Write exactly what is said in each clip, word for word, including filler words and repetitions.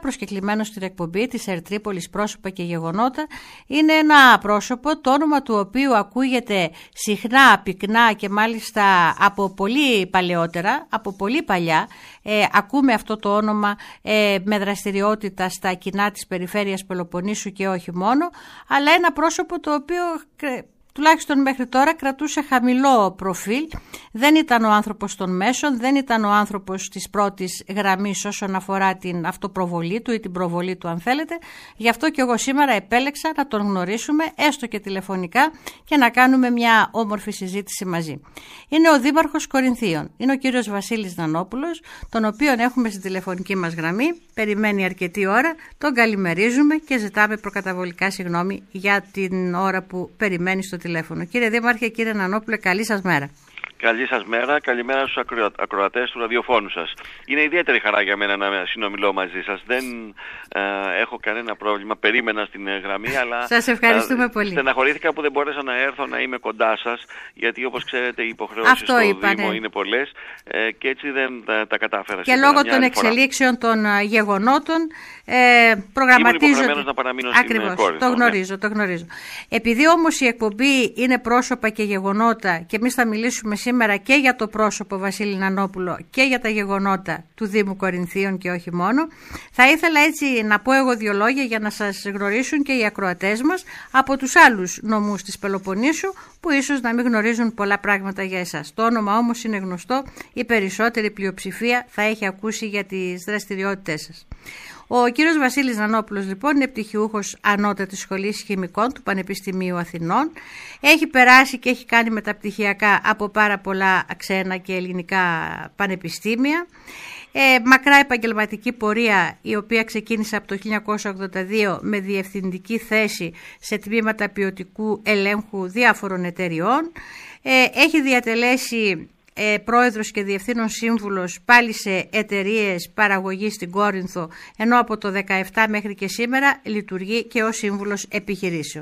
προσκεκλημένο στην εκπομπή της Ερτρίπολης πρόσωπα και γεγονότα είναι ένα πρόσωπο το όνομα του οποίου ακούγεται συχνά, πυκνά και μάλιστα από πολύ παλαιότερα, από πολύ παλιά. Ε, ακούμε αυτό το όνομα ε, με δραστηριότητα στα κοινά της περιφέρειας Πελοποννήσου και όχι μόνο, αλλά ένα πρόσωπο το οποίο τουλάχιστον μέχρι τώρα κρατούσε χαμηλό προφίλ, δεν ήταν ο άνθρωπος των μέσων, δεν ήταν ο άνθρωπος της πρώτης γραμμής όσον αφορά την αυτοπροβολή του ή την προβολή του αν θέλετε. Γι' αυτό και εγώ σήμερα επέλεξα να τον γνωρίσουμε έστω και τηλεφωνικά και να κάνουμε μια όμορφη συζήτηση μαζί. Είναι ο Δήμαρχος Κορινθίων, είναι ο κύριος Βασίλης Νανόπουλος, τον οποίον έχουμε στην τηλεφωνική μας γραμμή, περιμένει αρκετή ώρα, τον καλημερίζουμε και ζητάμε προκαταβολικά συγγνώμη για την ώρα που περιμένει στο τηλέφωνο. Κύριε Δήμαρχε, κύριε Νανόπουλε, καλή σας μέρα. Καλή σας μέρα, καλημέρα στους ακροα... ακροατές του ραδιοφώνου σας. Είναι ιδιαίτερη χαρά για μένα να συνομιλώ μαζί σας. Δεν ε, έχω κανένα πρόβλημα, περίμενα στην γραμμή, αλλά σας ευχαριστούμε ε, πολύ. Στεναχωρήθηκα που δεν μπόρεσα να έρθω να είμαι κοντά σας, γιατί όπως ξέρετε οι υποχρεώσεις Αυτό στο είπα, Δήμο ναι. είναι πολλές ε, και έτσι δεν τα, τα κατάφερα. Και λόγω των εξελίξεων των uh, γεγονότων ε, προγραμματίζονται. Να παραμείνω Ακριβώς, στην Κόρινθο, το γνωρίζω, ναι. το γνωρίζω. Επειδή όμως η εκπομπή είναι πρόσωπα και γεγονότα και εμείς θα μιλήσουμε σήμερα και για το πρόσωπο Βασίλη Νανόπουλο και για τα γεγονότα του Δήμου Κορινθίων και όχι μόνο, θα ήθελα έτσι να πω εγώ δύο λόγια για να σας γνωρίσουν και οι ακροατές μας από τους άλλους νομούς της Πελοποννήσου που ίσως να μην γνωρίζουν πολλά πράγματα για εσάς. Το όνομα όμως είναι γνωστό, η περισσότερη πλειοψηφία θα έχει ακούσει για τις δραστηριότητές σας. Ο κύριος Βασίλης Νανόπουλος λοιπόν είναι πτυχιούχος ανώτατης σχολής χημικών του Πανεπιστημίου Αθηνών. Έχει περάσει και έχει κάνει μεταπτυχιακά από πάρα πολλά ξένα και ελληνικά πανεπιστήμια. Ε, μακρά επαγγελματική πορεία η οποία ξεκίνησε από το χίλια εννιακόσια ογδόντα δύο με διευθυντική θέση σε τμήματα ποιοτικού ελέγχου διάφορων εταιριών. Ε, έχει διατελέσει Ε, πρόεδρος και διευθύνων σύμβουλος πάλι σε εταιρείες παραγωγής στην Κόρινθο, ενώ από το δεκαεπτά μέχρι και σήμερα λειτουργεί και ως σύμβουλος επιχειρήσεων.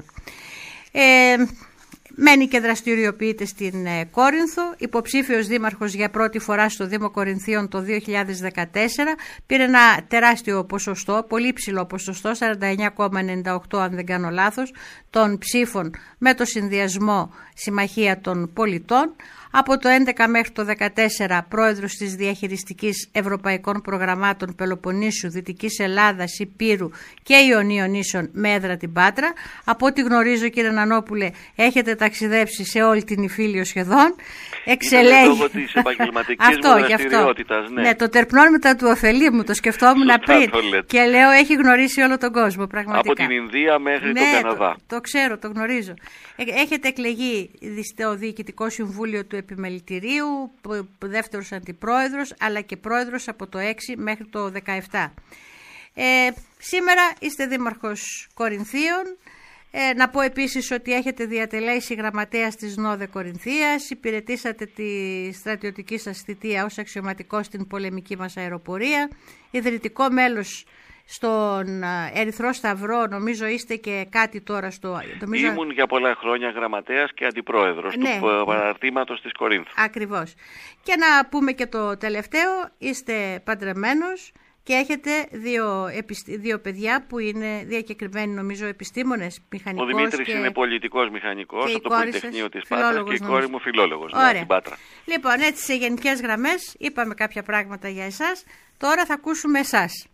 Ε, μένει και δραστηριοποιείται στην ε, Κόρινθο, υποψήφιος δήμαρχος για πρώτη φορά στο Δήμο Κορινθίων το δύο χιλιάδες δεκατέσσερα, πήρε ένα τεράστιο ποσοστό, πολύ ψηλό ποσοστό, σαράντα εννέα κόμμα ενενήντα οκτώ αν δεν κάνω λάθος, των ψήφων με το συνδυασμό Συμμαχία των Πολιτών. Από το έντεκα μέχρι το δεκατέσσερα πρόεδρος της Διαχειριστικής Ευρωπαϊκών Προγραμμάτων Πελοποννήσου, Δυτικής Ελλάδας, Υπήρου και Ιωνίων Νήσων με έδρα την Πάτρα. Από ό,τι γνωρίζω κύριε Νανόπουλε έχετε ταξιδέψει σε όλη την Ιφίλιο σχεδόν. Εξελέγει. Λόγω της επαγγελματικής μου δραστηριότητας. Ναι. ναι, το τερπνόμητα του ωφελή μου το σκεφτόμουν πριν και λέω έχει γνωρίσει όλο τον κόσμο πραγματικά. Από την Ινδία μέχρι ναι, τον Καναδά. Το, το ξέρω, το γνωρίζω. Έχετε εκλεγεί στο Διοικητικό Συμβούλιο του Επιμελητηρίου, δεύτερος αντιπρόεδρος, αλλά και πρόεδρος από το έξι μέχρι το δεκαεπτά. Ε, σήμερα είστε δήμαρχος Κορινθίων. Ε, να πω επίσης ότι έχετε διατελέσει γραμματέας της ΝΟΔΕ Κορινθίας, υπηρετήσατε τη στρατιωτική σας θητεία ως αξιωματικός στην πολεμική μας αεροπορία, ιδρυτικό μέλος στον Ερυθρό Σταυρό, νομίζω είστε και κάτι τώρα στο... Νομίζω... Ήμουν για πολλά χρόνια γραμματέας και αντιπρόεδρος ναι. του παραρτήματος της Κορίνθου. Ακριβώς. Και να πούμε και το τελευταίο, είστε παντρεμένος και έχετε δύο, επιστη... δύο παιδιά που είναι διακεκριμένοι νομίζω επιστήμονες, μηχανικός. Ο Δημήτρης και... είναι πολιτικός μηχανικός από το Πολυτεχνείο της Πάτρας και η κόρη μου φιλόλογος ναι, στην Πάτρα. Λοιπόν, έτσι σε γενικές γραμμές είπαμε κάποια πράγματα για εσάς, τώρα θα ακούσουμε εσάς.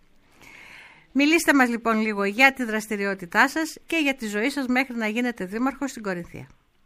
Μιλήστε μας λοιπόν λίγο για τη δραστηριότητά σας και για τη ζωή σας μέχρι να γίνετε δήμαρχος στην Κορινθία.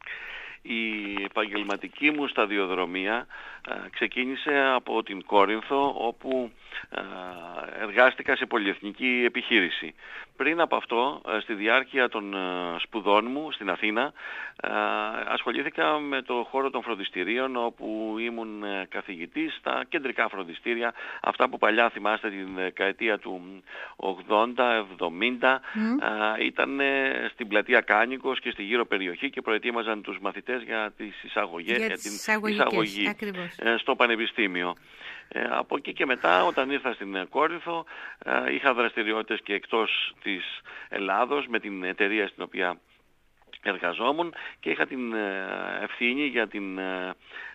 Η επαγγελματική μου σταδιοδρομία α, ξεκίνησε από την Κόρινθο, όπου α, εργάστηκα σε πολυεθνική επιχείρηση. Πριν από αυτό, α, στη διάρκεια των α, σπουδών μου στην Αθήνα, α, ασχολήθηκα με το χώρο των φροντιστηρίων, όπου ήμουν α, καθηγητής στα κεντρικά φροντιστήρια, αυτά που παλιά θυμάστε την δεκαετία του ογδόντα εβδομήντα, mm. α, ήταν α, στην πλατεία Κάνικος και στη γύρω περιοχή και προετοίμαζαν τους μαθητές για τις εισαγωγές, για, για την εισαγωγή ε, στο πανεπιστήμιο. Ε, από εκεί και μετά, όταν ήρθα στην Κόρινθο, ε, είχα δραστηριότητες και εκτός της Ελλάδος με την εταιρεία στην οποία εργαζόμουν και είχα την ευθύνη για την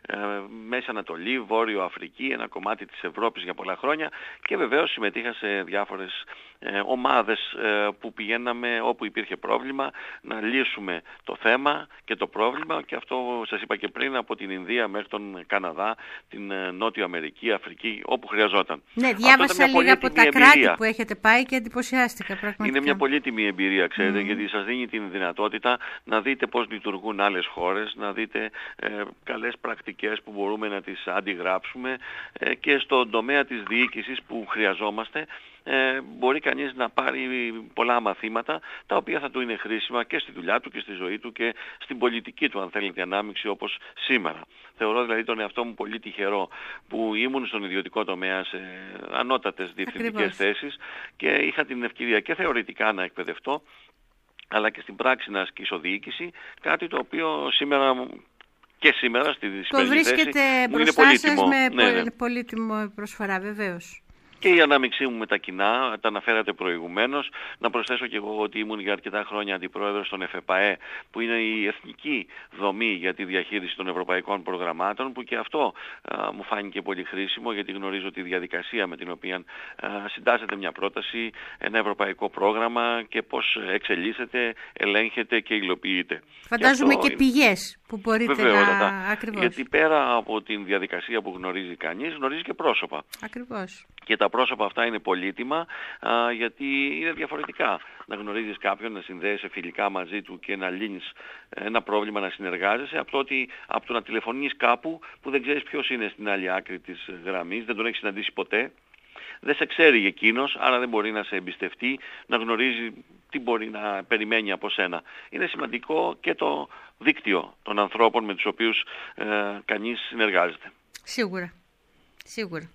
Μέση Ανατολή, Βόρειο Αφρική, ένα κομμάτι της Ευρώπης για πολλά χρόνια και βεβαίως συμμετείχα σε διάφορες ε, ομάδες ε, που πηγαίναμε όπου υπήρχε πρόβλημα να λύσουμε το θέμα και το πρόβλημα, και αυτό σας είπα και πριν, από την Ινδία μέχρι τον Καναδά, την ε, Νότιο Αμερική, Αφρική, όπου χρειαζόταν. Ναι, διάβασα λίγα από τα εμπειρία. Κράτη που έχετε πάει και εντυπωσιάστηκα πραγματικά. Είναι μια πολύτιμη εμπειρία, ξέρετε, mm. γιατί σας δίνει την δυνατότητα να δείτε πώς λειτουργούν άλλες χώρες, να δείτε ε, καλές πρακτικές που μπορούμε να τις αντιγράψουμε ε, και στον τομέα της διοίκησης που χρειαζόμαστε. Ε, μπορεί κανείς να πάρει πολλά μαθήματα τα οποία θα του είναι χρήσιμα και στη δουλειά του και στη ζωή του και στην πολιτική του, αν θέλετε, ανάμειξη όπως σήμερα. Θεωρώ δηλαδή τον εαυτό μου πολύ τυχερό που ήμουν στον ιδιωτικό τομέα σε ανώτατες διευθυντικές θέσεις και είχα την ευκαιρία και θεωρητικά να εκπαιδευτώ, αλλά και στην πράξη να ασκήσω διοίκηση, κάτι το οποίο σήμερα και σήμερα στη σημερινή θέση μου είναι πολύτιμο. Με ναι, ναι. πολύτιμο προσφορά, βεβαίως. Και η ανάμειξή μου με τα κοινά, τα αναφέρατε προηγουμένως. Να προσθέσω και εγώ ότι ήμουν για αρκετά χρόνια αντιπρόεδρος των ΕΦΕΠΑΕ, που είναι η εθνική δομή για τη διαχείριση των ευρωπαϊκών προγραμμάτων, που και αυτό α, μου φάνηκε πολύ χρήσιμο, γιατί γνωρίζω τη διαδικασία με την οποία α, συντάσσεται μια πρόταση, ένα ευρωπαϊκό πρόγραμμα και πώς εξελίσσεται, ελέγχεται και υλοποιείται. Φαντάζομαι και, και πηγές που μπορείτε Βεβαίως, να... τα... Ακριβώς. Γιατί πέρα από την διαδικασία που γνωρίζει κανείς, γνωρίζει και πρόσωπα. Ακριβώς. Και τα πρόσωπα αυτά είναι πολύτιμα, α, γιατί είναι διαφορετικά να γνωρίζεις κάποιον, να συνδέεσαι φιλικά μαζί του και να λύνεις ένα πρόβλημα, να συνεργάζεσαι, από το, ότι, από το να τηλεφωνείς κάπου που δεν ξέρεις ποιος είναι στην άλλη άκρη της γραμμής, δεν τον έχεις συναντήσει ποτέ, δεν σε ξέρει εκείνος, άρα δεν μπορεί να σε εμπιστευτεί, να γνωρίζει τι μπορεί να περιμένει από σένα. Είναι σημαντικό και το δίκτυο των ανθρώπων με τους οποίους ε, κανείς συνεργάζεται. Σίγουρα, σίγουρα.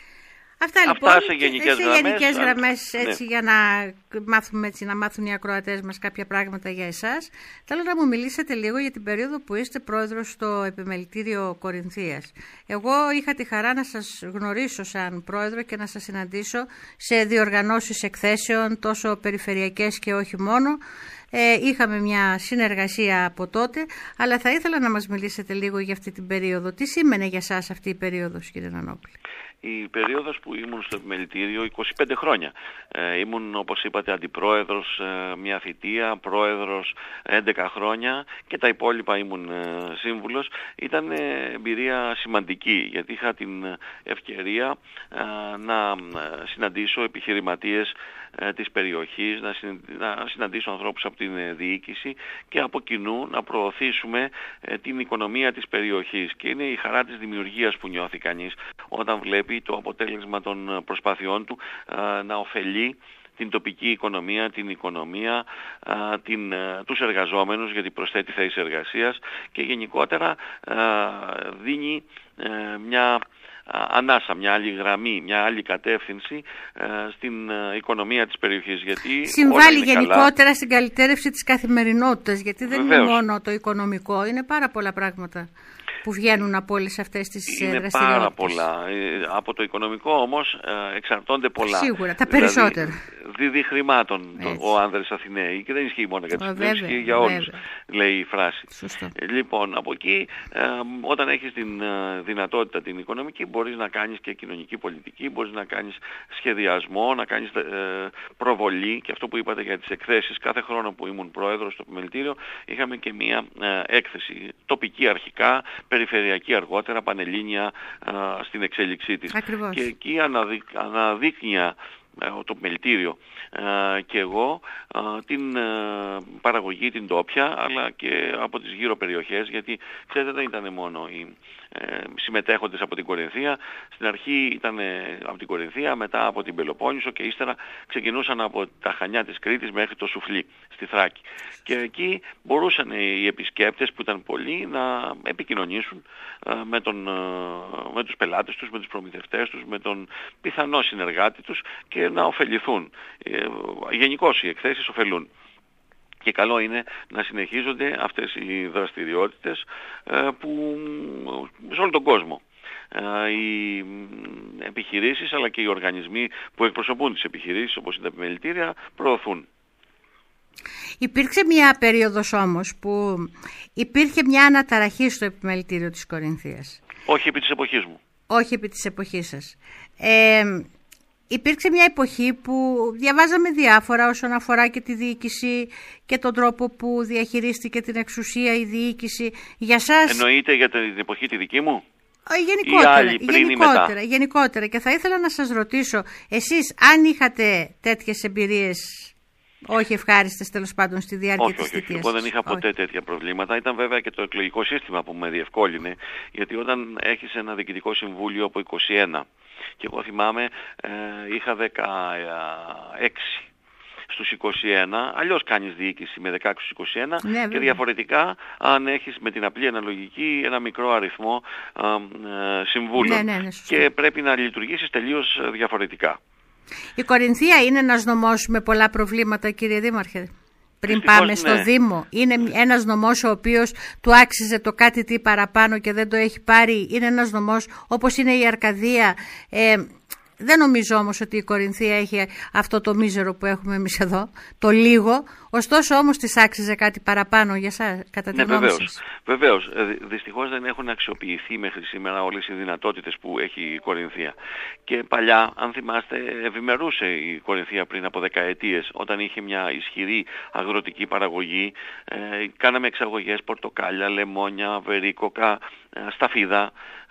Αυτά λοιπόν, Αυτά σε γενικές σε γραμμές, γενικές γραμμές έτσι, ναι. για να μάθουμε, έτσι, να μάθουν οι ακροατές μας κάποια πράγματα για εσάς. Θέλω να μου μιλήσετε λίγο για την περίοδο που είστε πρόεδρος στο Επιμελητήριο Κορινθίας. Εγώ είχα τη χαρά να σας γνωρίσω σαν πρόεδρο και να σας συναντήσω σε διοργανώσεις εκθέσεων, τόσο περιφερειακές και όχι μόνο. Ε, είχαμε μια συνεργασία από τότε, αλλά θα ήθελα να μας μιλήσετε λίγο για αυτή την περίοδο. Τι σήμαινε για σας αυτή η περίοδος, κύριε Νανόπουλε? Η περίοδος που ήμουν στο Επιμελητήριο, είκοσι πέντε χρόνια. Ε, ήμουν, όπως είπατε, αντιπρόεδρος ε, μια θητεία, πρόεδρος έντεκα χρόνια και τα υπόλοιπα ήμουν ε, σύμβουλος. Ήταν ε, εμπειρία σημαντική, γιατί είχα την ευκαιρία ε, να συναντήσω επιχειρηματίες ε, της περιοχής, να, συν, να συναντήσω ανθρώπους από την ε, διοίκηση και από κοινού να προωθήσουμε ε, την οικονομία της περιοχής. Και είναι η χαρά της δημιουργίας που νιώθει κανείς όταν βλέπει το αποτέλεσμα των προσπάθειών του α, να ωφελεί την τοπική οικονομία, την οικονομία, α, την, α, τους εργαζόμενους, γιατί προσθέτει θέσεις εργασίας και γενικότερα α, δίνει α, μια ανάσα, μια άλλη γραμμή, μια άλλη κατεύθυνση ε, στην ε, οικονομία της περιοχής. Γιατί συμβάλλει γενικότερα καλά στην καλυτέρευση της καθημερινότητας, γιατί δεν Βεβαίως. είναι μόνο το οικονομικό, είναι πάρα πολλά πράγματα που βγαίνουν από όλες αυτές τις δραστηριότητες. Είναι πάρα πολλά. Από το οικονομικό όμως εξαρτώνται πολλά. Σίγουρα, τα περισσότερα. Δηλαδή, δίδει χρημάτων το, ο άνδρες Αθηναίοι, και δεν ισχύει μόνο για τους Αθηναίους, ισχύει για όλους, βέβαια. λέει η φράση. Σωστό. Λοιπόν, από εκεί ε, όταν έχεις την ε, δυνατότητα την οικονομική, μπορείς να κάνεις και κοινωνική πολιτική, μπορείς να κάνεις σχεδιασμό, να κάνεις ε, προβολή, και αυτό που είπατε για τις εκθέσεις. Κάθε χρόνο που ήμουν πρόεδρος στο Επιμελητήριο είχαμε και μία ε, έκθεση τοπική αρχικά, περιφερειακή αργότερα, πανελλήνια α, στην εξέλιξή της. Ακριβώς. Και εκεί αναδει, αναδείκνυα το Επιμελητήριο και εγώ α, την α, παραγωγή την τόπια, αλλά και από τις γύρω περιοχές, γιατί ξέρετε δεν ήταν μόνο οι ε, συμμετέχοντες από την Κορινθία. Στην αρχή ήταν από την Κορινθία, μετά από την Πελοπόννησο και ύστερα ξεκινούσαν από τα Χανιά της Κρήτης μέχρι το Σουφλί στη Θράκη. Και εκεί μπορούσαν οι επισκέπτες, που ήταν πολλοί, να επικοινωνήσουν α, με, τον, α, με τους πελάτες τους, με τους προμηθευτές τους, με τον πιθανό συνεργάτη τους και να ωφεληθούν. Ε, γενικώς οι εκθέσεις ωφελούν. Και καλό είναι να συνεχίζονται αυτές οι δραστηριότητες ε, που σε όλο τον κόσμο. Ε, οι επιχειρήσεις αλλά και οι οργανισμοί που εκπροσωπούν τις επιχειρήσεις, όπως είναι τα επιμελητήρια, προωθούν. Υπήρξε μια περίοδος όμως που υπήρχε μια αναταραχή στο Επιμελητήριο της Κορινθίας. Όχι επί της εποχής μου. Όχι επί της εποχής σας. Ε, υπήρξε μια εποχή που διαβάζαμε διάφορα όσον αφορά και τη διοίκηση και τον τρόπο που διαχειρίστηκε την εξουσία η διοίκηση. Για σας... Εννοείται για την εποχή τη δική μου? Γενικότερα, γενικότερα, γενικότερα. Και θα ήθελα να σας ρωτήσω, εσείς αν είχατε τέτοιες εμπειρίες, όχι ευχάριστες τέλος πάντων στη διάρκεια όχι, της όχι, θητείας? Εγώ δεν είχα ποτέ όχι. τέτοια προβλήματα. Ήταν βέβαια και το εκλογικό σύστημα που με διευκόλυνε, γιατί όταν έχεις ένα διοικητικό συμβούλιο από είκοσι ένα, και εγώ θυμάμαι ε, είχα δεκαέξι στους είκοσι ένα, αλλιώς κάνεις διοίκηση με δεκαέξι στους είκοσι ένα, ναι, και διαφορετικά αν έχεις με την απλή αναλογική ένα μικρό αριθμό ε, ε, συμβούλων, ναι, ναι, ναι, και πρέπει να λειτουργήσεις τελείως διαφορετικά. Η Κορινθία είναι ένας νομός με πολλά προβλήματα, κύριε Δήμαρχε? Πριν Δυστυχώς, πάμε στο ναι. Δήμο, είναι ένας νομός ο οποίος του άξιζε το κάτι τι παραπάνω και δεν το έχει πάρει? Είναι ένας νομός όπως είναι η Αρκαδία? Ε, δεν νομίζω όμως ότι η Κορινθία έχει αυτό το μίζερο που έχουμε εμείς εδώ, το λίγο, ωστόσο όμως της άξιζε κάτι παραπάνω για σας, κατά τη ναι, γνώμη βεβαίως, σας? Βεβαίως. Δυστυχώς δεν έχουν αξιοποιηθεί μέχρι σήμερα όλες οι δυνατότητες που έχει η Κορινθία. Και παλιά, αν θυμάστε, ευημερούσε η Κορινθία πριν από δεκαετίες, όταν είχε μια ισχυρή αγροτική παραγωγή. Ε, κάναμε εξαγωγές πορτοκάλια, λεμόνια, βερίκοκα, σταφίδα,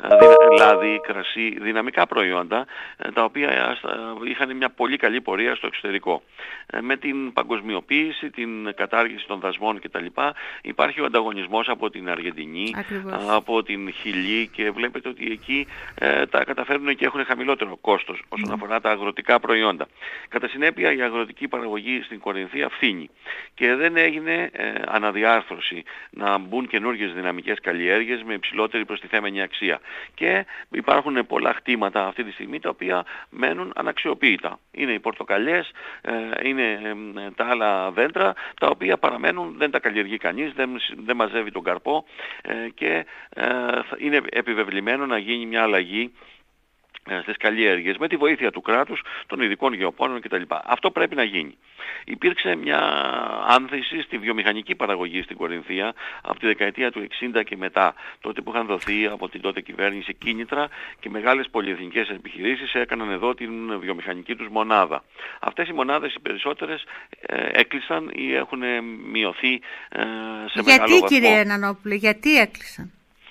λάδι, κρασί, δυναμικά προϊόντα, τα οποία είχαν μια πολύ καλή πορεία στο εξωτερικό. Με την παγκοσμιοποίηση, την κατάργηση των δασμών κτλ. Υπάρχει ο ανταγωνισμός από την Αργεντινή, Ακριβώς. από την Χιλή, και βλέπετε ότι εκεί ε, τα καταφέρνουν και έχουν χαμηλότερο κόστος όσον mm. αφορά τα αγροτικά προϊόντα. Κατά συνέπεια η αγροτική παραγωγή στην Κορινθία φθήνει και δεν έγινε ε, αναδιάρθρωση να μπουν καινούργιες δυναμικές καλλιέργειες με υψηλότερη προστιθέμενη αξία. Και υπάρχουν πολλά χτήματα αυτή τη στιγμή τα οποία μένουν αναξιοποίητα. Είναι οι πορτοκαλιές, ε, είναι ε, τα άλλα δέντρα τα οποία παραμένουν, δεν τα καλλιεργεί κανείς, δεν, δεν μαζεύει τον καρπό ε, και ε, είναι επιβεβλημένο να γίνει μια αλλαγή στις καλλιέργειες με τη βοήθεια του κράτους, των ειδικών γεωπόνων κτλ. Αυτό πρέπει να γίνει. Υπήρξε μια άνθηση στη βιομηχανική παραγωγή στην Κορινθία από τη δεκαετία του εξήντα και μετά, τότε που είχαν δοθεί από την τότε κυβέρνηση κίνητρα και μεγάλες πολυεθνικές επιχειρήσεις έκαναν εδώ την βιομηχανική τους μονάδα. Αυτές οι μονάδες οι περισσότερες ε, έκλεισαν ή έχουν μειωθεί ε, σε γιατί, μεγάλο βαθμό. Κύριε Νανόπουλε, γιατί έκλεισαν?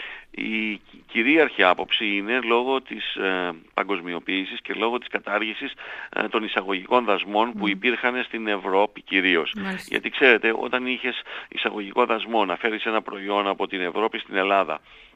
Η κυρίαρχη άποψη είναι λόγω της ε, παγκοσμιοποίησης και λόγω της κατάργησης ε, των εισαγωγικών δασμών mm. που υπήρχαν στην Ευρώπη κυρίως. Μάλιστα. Γιατί ξέρετε, όταν είχες εισαγωγικό δασμό να φέρεις ένα προϊόν από την Ευρώπη στην Ελλάδα,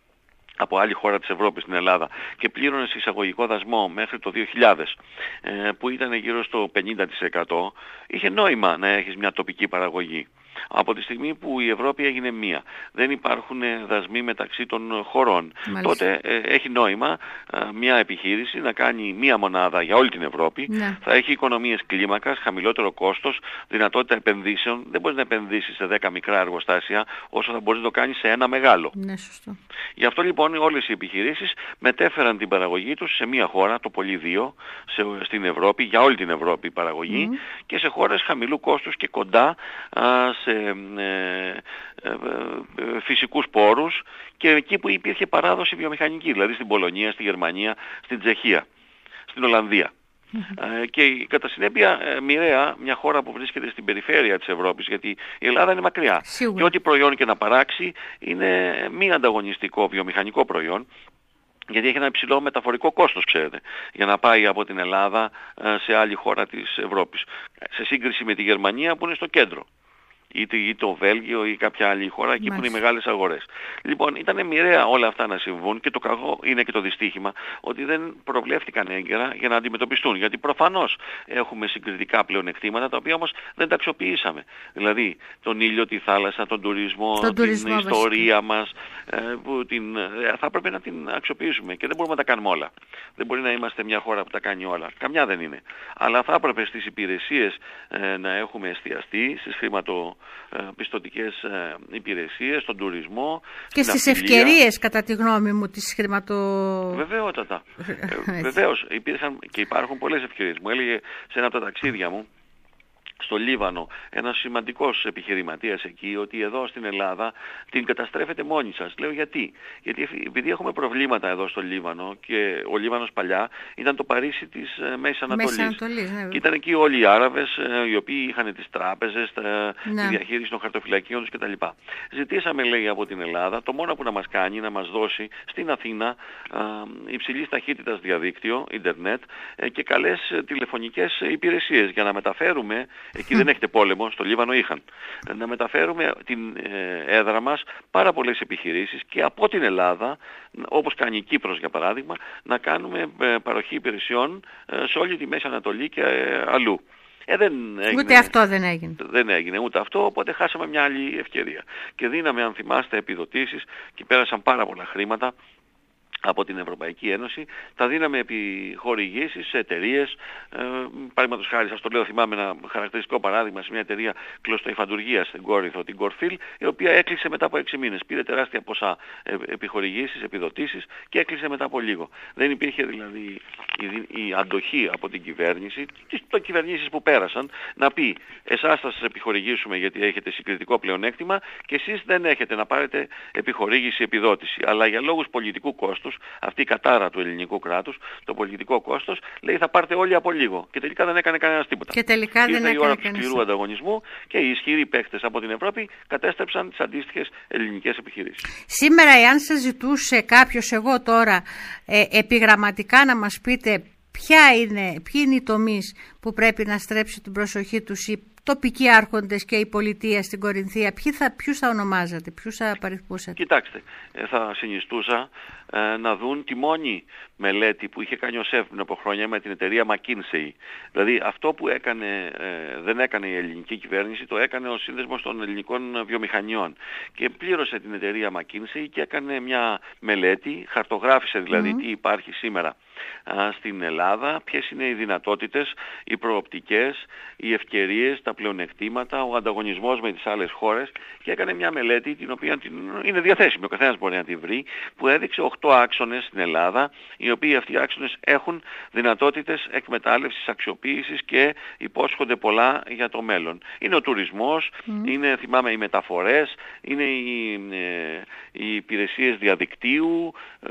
από άλλη χώρα της Ευρώπης στην Ελλάδα, και πλήρωνες εισαγωγικό δασμό μέχρι το δύο χιλιάδες ε, που ήταν γύρω στο πενήντα τοις εκατό, είχε νόημα να έχεις μια τοπική παραγωγή. Από τη στιγμή που η Ευρώπη έγινε μία, δεν υπάρχουν δασμοί μεταξύ των χωρών, Μάλιστα. τότε ε, έχει νόημα ε, μια επιχείρηση να κάνει μία μονάδα για όλη την Ευρώπη, ναι. θα έχει οικονομίες κλίμακας, χαμηλότερο κόστος, δυνατότητα επενδύσεων. Δεν μπορείς να επενδύσεις σε δέκα μικρά εργοστάσια όσο θα μπορείς να το κάνεις σε ένα μεγάλο. Ναι, σωστό. Γι' αυτό λοιπόν όλες οι επιχειρήσεις μετέφεραν την παραγωγή τους σε μία χώρα, το πολύ δύο, σε, στην Ευρώπη, για όλη την Ευρώπη η παραγωγή, mm. και σε χώρες χαμηλού κόστους και κοντά α, σε ε, ε, ε, ε, φυσικούς πόρους, και εκεί που υπήρχε παράδοση βιομηχανική, δηλαδή στην Πολωνία, στη Γερμανία, στην Τσεχία, στην Ολλανδία. Mm-hmm. Ε, και κατά συνέπεια ε, μοιραία μια χώρα που βρίσκεται στην περιφέρεια της Ευρώπης, γιατί η Ελλάδα είναι μακριά. Σίγουρα. Και ό,τι προϊόν και να παράξει είναι μη ανταγωνιστικό βιομηχανικό προϊόν, γιατί έχει ένα υψηλό μεταφορικό κόστος, ξέρετε, για να πάει από την Ελλάδα ε, σε άλλη χώρα της Ευρώπης, σε σύγκριση με τη Γερμανία που είναι στο κέντρο, είτε ή το Βέλγιο ή κάποια άλλη χώρα, εκεί Μάλιστα. που είναι οι μεγάλες αγορές. Λοιπόν, ήταν μοιραία όλα αυτά να συμβούν, και το κακό είναι και το δυστύχημα ότι δεν προβλέφθηκαν έγκαιρα για να αντιμετωπιστούν. Γιατί προφανώς έχουμε συγκριτικά πλεονεκτήματα, τα οποία όμως δεν τα αξιοποιήσαμε. Δηλαδή, τον ήλιο, τη θάλασσα, τον τουρισμό, τον την τουρισμό, ιστορία βασικά. μας, που την, θα έπρεπε να την αξιοποιήσουμε, και δεν μπορούμε να τα κάνουμε όλα. Δεν μπορεί να είμαστε μια χώρα που τα κάνει όλα. Καμιά δεν είναι. Αλλά θα έπρεπε στις υπηρεσίες ε, να έχουμε εστιαστεί, στις χρηματοπιστωτικές υπηρεσίες, στον τουρισμό. Και στις ευκαιρίες, κατά τη γνώμη μου, της χρηματο... Βεβαίωτατα. ε, βεβαίως, υπήρχαν και υπάρχουν πολλές ευκαιρίες. Μου έλεγε σε ένα από τα ταξίδια μου στο Λίβανο ένας σημαντικός επιχειρηματίας εκεί, ότι εδώ στην Ελλάδα την καταστρέφετε μόνοι σας. Λέω γιατί. Γιατί επειδή έχουμε προβλήματα εδώ στο Λίβανο, και ο Λίβανος παλιά ήταν το Παρίσι της ε, Μέσης Ανατολής. Ανατολής ναι. Και ήταν εκεί όλοι οι Άραβες, ε, οι οποίοι είχαν τις τράπεζες, τα, ναι. τη διαχείριση των χαρτοφυλακίων τους κτλ. Ζητήσαμε, λέει, από την Ελλάδα το μόνο που να μας κάνει να μας δώσει στην Αθήνα ε, υψηλής ταχύτητας διαδίκτυο, ίντερνετ ε, και καλές ε, τηλεφωνικές υπηρεσίες για να μεταφέρουμε. Εκεί δεν έχετε πόλεμο, στο Λίβανο είχαν. Να μεταφέρουμε την ε, έδρα μας πάρα πολλές επιχειρήσεις και από την Ελλάδα, όπως κάνει η Κύπρος για παράδειγμα, να κάνουμε ε, παροχή υπηρεσιών ε, σε όλη τη Μέση Ανατολή και ε, αλλού. Ε, δεν έγινε, ούτε αυτό δεν έγινε. Δεν έγινε ούτε αυτό, οπότε χάσαμε μια άλλη ευκαιρία. Και δίναμε, αν θυμάστε, επιδοτήσεις και πέρασαν πάρα πολλά χρήματα από την Ευρωπαϊκή Ένωση, τα δίναμε επί χορηγήσεις σε εταιρείες. Ε, παραδείγματος χάρη, σας το λέω, θυμάμαι ένα χαρακτηριστικό παράδειγμα σε μια εταιρεία κλωστοϊφαντουργίας στην Κόρινθο, την Κορφίλ, η οποία έκλεισε μετά από έξι μήνες. Πήρε τεράστια ποσά ε, επιχορηγήσεις, επιδοτήσεις και έκλεισε μετά από λίγο. Δεν υπήρχε δηλαδή η, η αντοχή από την κυβέρνηση, τις κυβερνήσεις που πέρασαν, να πει εσάς θα σας επιχορηγήσουμε γιατί έχετε συγκριτικό πλεονέκτημα και εσείς δεν έχετε να πάρετε επιχορήγηση, επιδότηση. Αλλά για λόγους πολιτικού κόστους, αυτή η κατάρα του ελληνικού κράτους, το πολιτικό κόστος, λέει θα πάρτε όλοι από λίγο. Και τελικά δεν έκανε κανένας τίποτα. Και τελικά δεν Ήρθε έκανε η ώρα κανένας. του σκληρού ανταγωνισμού και οι ισχυροί παίκτες από την Ευρώπη κατέστρεψαν τις αντίστοιχες ελληνικές επιχειρήσεις. Σήμερα, εάν σας ζητούσε κάποιος, εγώ τώρα, ε, επιγραμματικά να μας πείτε ποια είναι, ποιοι είναι οι τομείς που πρέπει να στρέψει την προσοχή τους οι τοπικοί άρχοντες και η πολιτεία στην Κορινθία, θα, ποιους θα ονομάζατε, ποιους θα παριθμούσατε? Κοιτάξτε, θα συνιστούσα ε, να δουν τη μόνη μελέτη που είχε κάνει ο ΣΕΦ πριν από χρόνια με την εταιρεία McKinsey. Δηλαδή αυτό που έκανε, ε, δεν έκανε η ελληνική κυβέρνηση, το έκανε ο Σύνδεσμος των Ελληνικών Βιομηχανιών. Και πλήρωσε την εταιρεία McKinsey και έκανε μια μελέτη, χαρτογράφησε δηλαδή mm. τι υπάρχει σήμερα α, στην Ελλάδα, ποιες είναι οι δυνατότητες, οι προοπτικές, οι ευκαιρίες, τα πλεονεκτήματα, ο ανταγωνισμός με τις άλλες χώρες, και έκανε μια μελέτη την οποία την, είναι διαθέσιμη, ο καθένας μπορεί να τη βρει, που έδειξε οκτώ άξονες στην Ελλάδα, οι οποίοι αυτοί οι άξονες έχουν δυνατότητες εκμετάλλευσης, αξιοποίησης και υπόσχονται πολλά για το μέλλον. Είναι ο τουρισμός, mm. είναι, θυμάμαι, οι μεταφορές, είναι οι, ε, οι υπηρεσίες διαδικτύου, ε,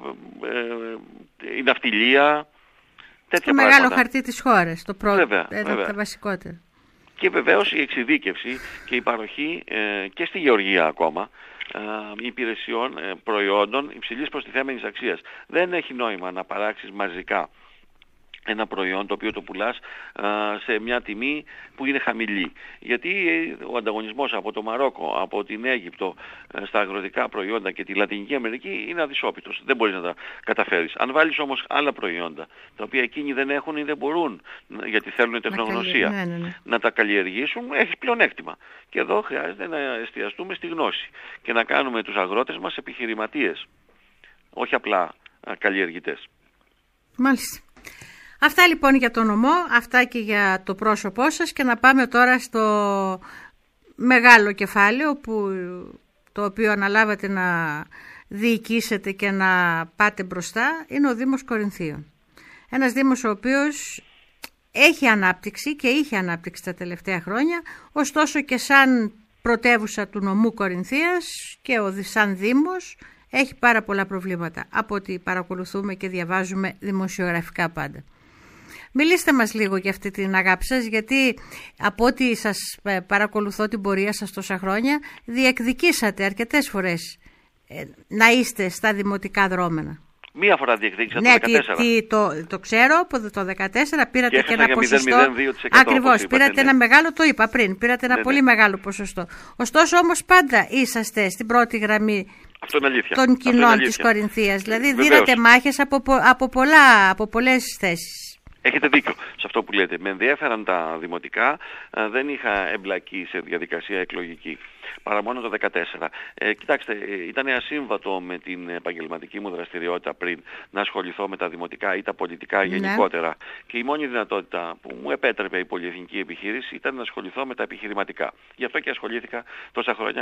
ε, η ναυτιλία, τέτοια το πράγματα. μεγάλο χαρτί της χώρας, το πρώτο, βέβαια, ένα βέβαια. από τα βασικότερα. Και βεβαίως η εξειδίκευση και η παροχή ε, και στη γεωργία ακόμα ε, υπηρεσιών, ε, προϊόντων υψηλής προστιθέμενης αξίας. Δεν έχει νόημα να παράξεις μαζικά ένα προϊόν το οποίο το πουλάς α, σε μια τιμή που είναι χαμηλή. Γιατί ο ανταγωνισμός από το Μαρόκο, από την Αίγυπτο α, στα αγροτικά προϊόντα και τη Λατινική Αμερική είναι αδυσόπιτος. Δεν μπορείς να τα καταφέρεις. Αν βάλεις όμως άλλα προϊόντα, τα οποία εκείνοι δεν έχουν ή δεν μπορούν, γιατί θέλουν τεχνογνωσία, ναι, ναι, ναι. να τα καλλιεργήσουν, έχεις πλεονέκτημα. Και εδώ χρειάζεται να εστιαστούμε στη γνώση και να κάνουμε τους αγρότες μας επιχειρηματίες, όχι απλά α, καλλιεργητές. Μάλιστα. Αυτά λοιπόν για τον νομό, αυτά και για το πρόσωπό σας, και να πάμε τώρα στο μεγάλο κεφάλαιο που, το οποίο αναλάβατε να διοικήσετε και να πάτε μπροστά, είναι ο Δήμος Κορινθίων. Ένας Δήμος ο οποίος έχει ανάπτυξη και είχε ανάπτυξη τα τελευταία χρόνια, ωστόσο και σαν πρωτεύουσα του νομού Κορινθίας και ο, σαν Δήμος έχει πάρα πολλά προβλήματα από ό,τι παρακολουθούμε και διαβάζουμε δημοσιογραφικά πάντα. Μιλήστε μας λίγο για αυτή την αγάπη σας, γιατί από ό,τι σας παρακολουθώ την πορεία σας τόσα χρόνια, διεκδικήσατε αρκετές φορές ε, να είστε στα δημοτικά δρόμενα. Μία φορά διεκδίκησα, ναι, το δεκατέσσερα. Τι, το, το ξέρω, από το δεκατέσσερα πήρατε και, και ένα ποσοστό. μηδέν κόμμα δύο τοις εκατό, Ακριβώς, πήρατε είπατε, ένα ναι. μεγάλο, το είπα πριν, πήρατε ένα ναι, πολύ ναι. μεγάλο ποσοστό. Ωστόσο όμως πάντα είσαστε στην πρώτη γραμμή των κοινών της Κορινθίας. Δηλαδή Βεβαίως. δίνατε μάχες από, από, πολλά, από πολλές θέσεις. Έχετε δίκιο σε αυτό που λέτε. Με ενδιαφέραν τα δημοτικά, δεν είχα εμπλακεί σε διαδικασία εκλογική. Παρά μόνο το δεκατέσσερα. Ε, κοιτάξτε, ήταν ασύμβατο με την επαγγελματική μου δραστηριότητα πριν να ασχοληθώ με τα δημοτικά ή τα πολιτικά γενικότερα. Ναι. Και η μόνη δυνατότητα που μου επέτρεπε η πολυεθνική επιχείρηση ήταν να ασχοληθώ με τα επιχειρηματικά. Γι' αυτό και ασχολήθηκα τόσα χρόνια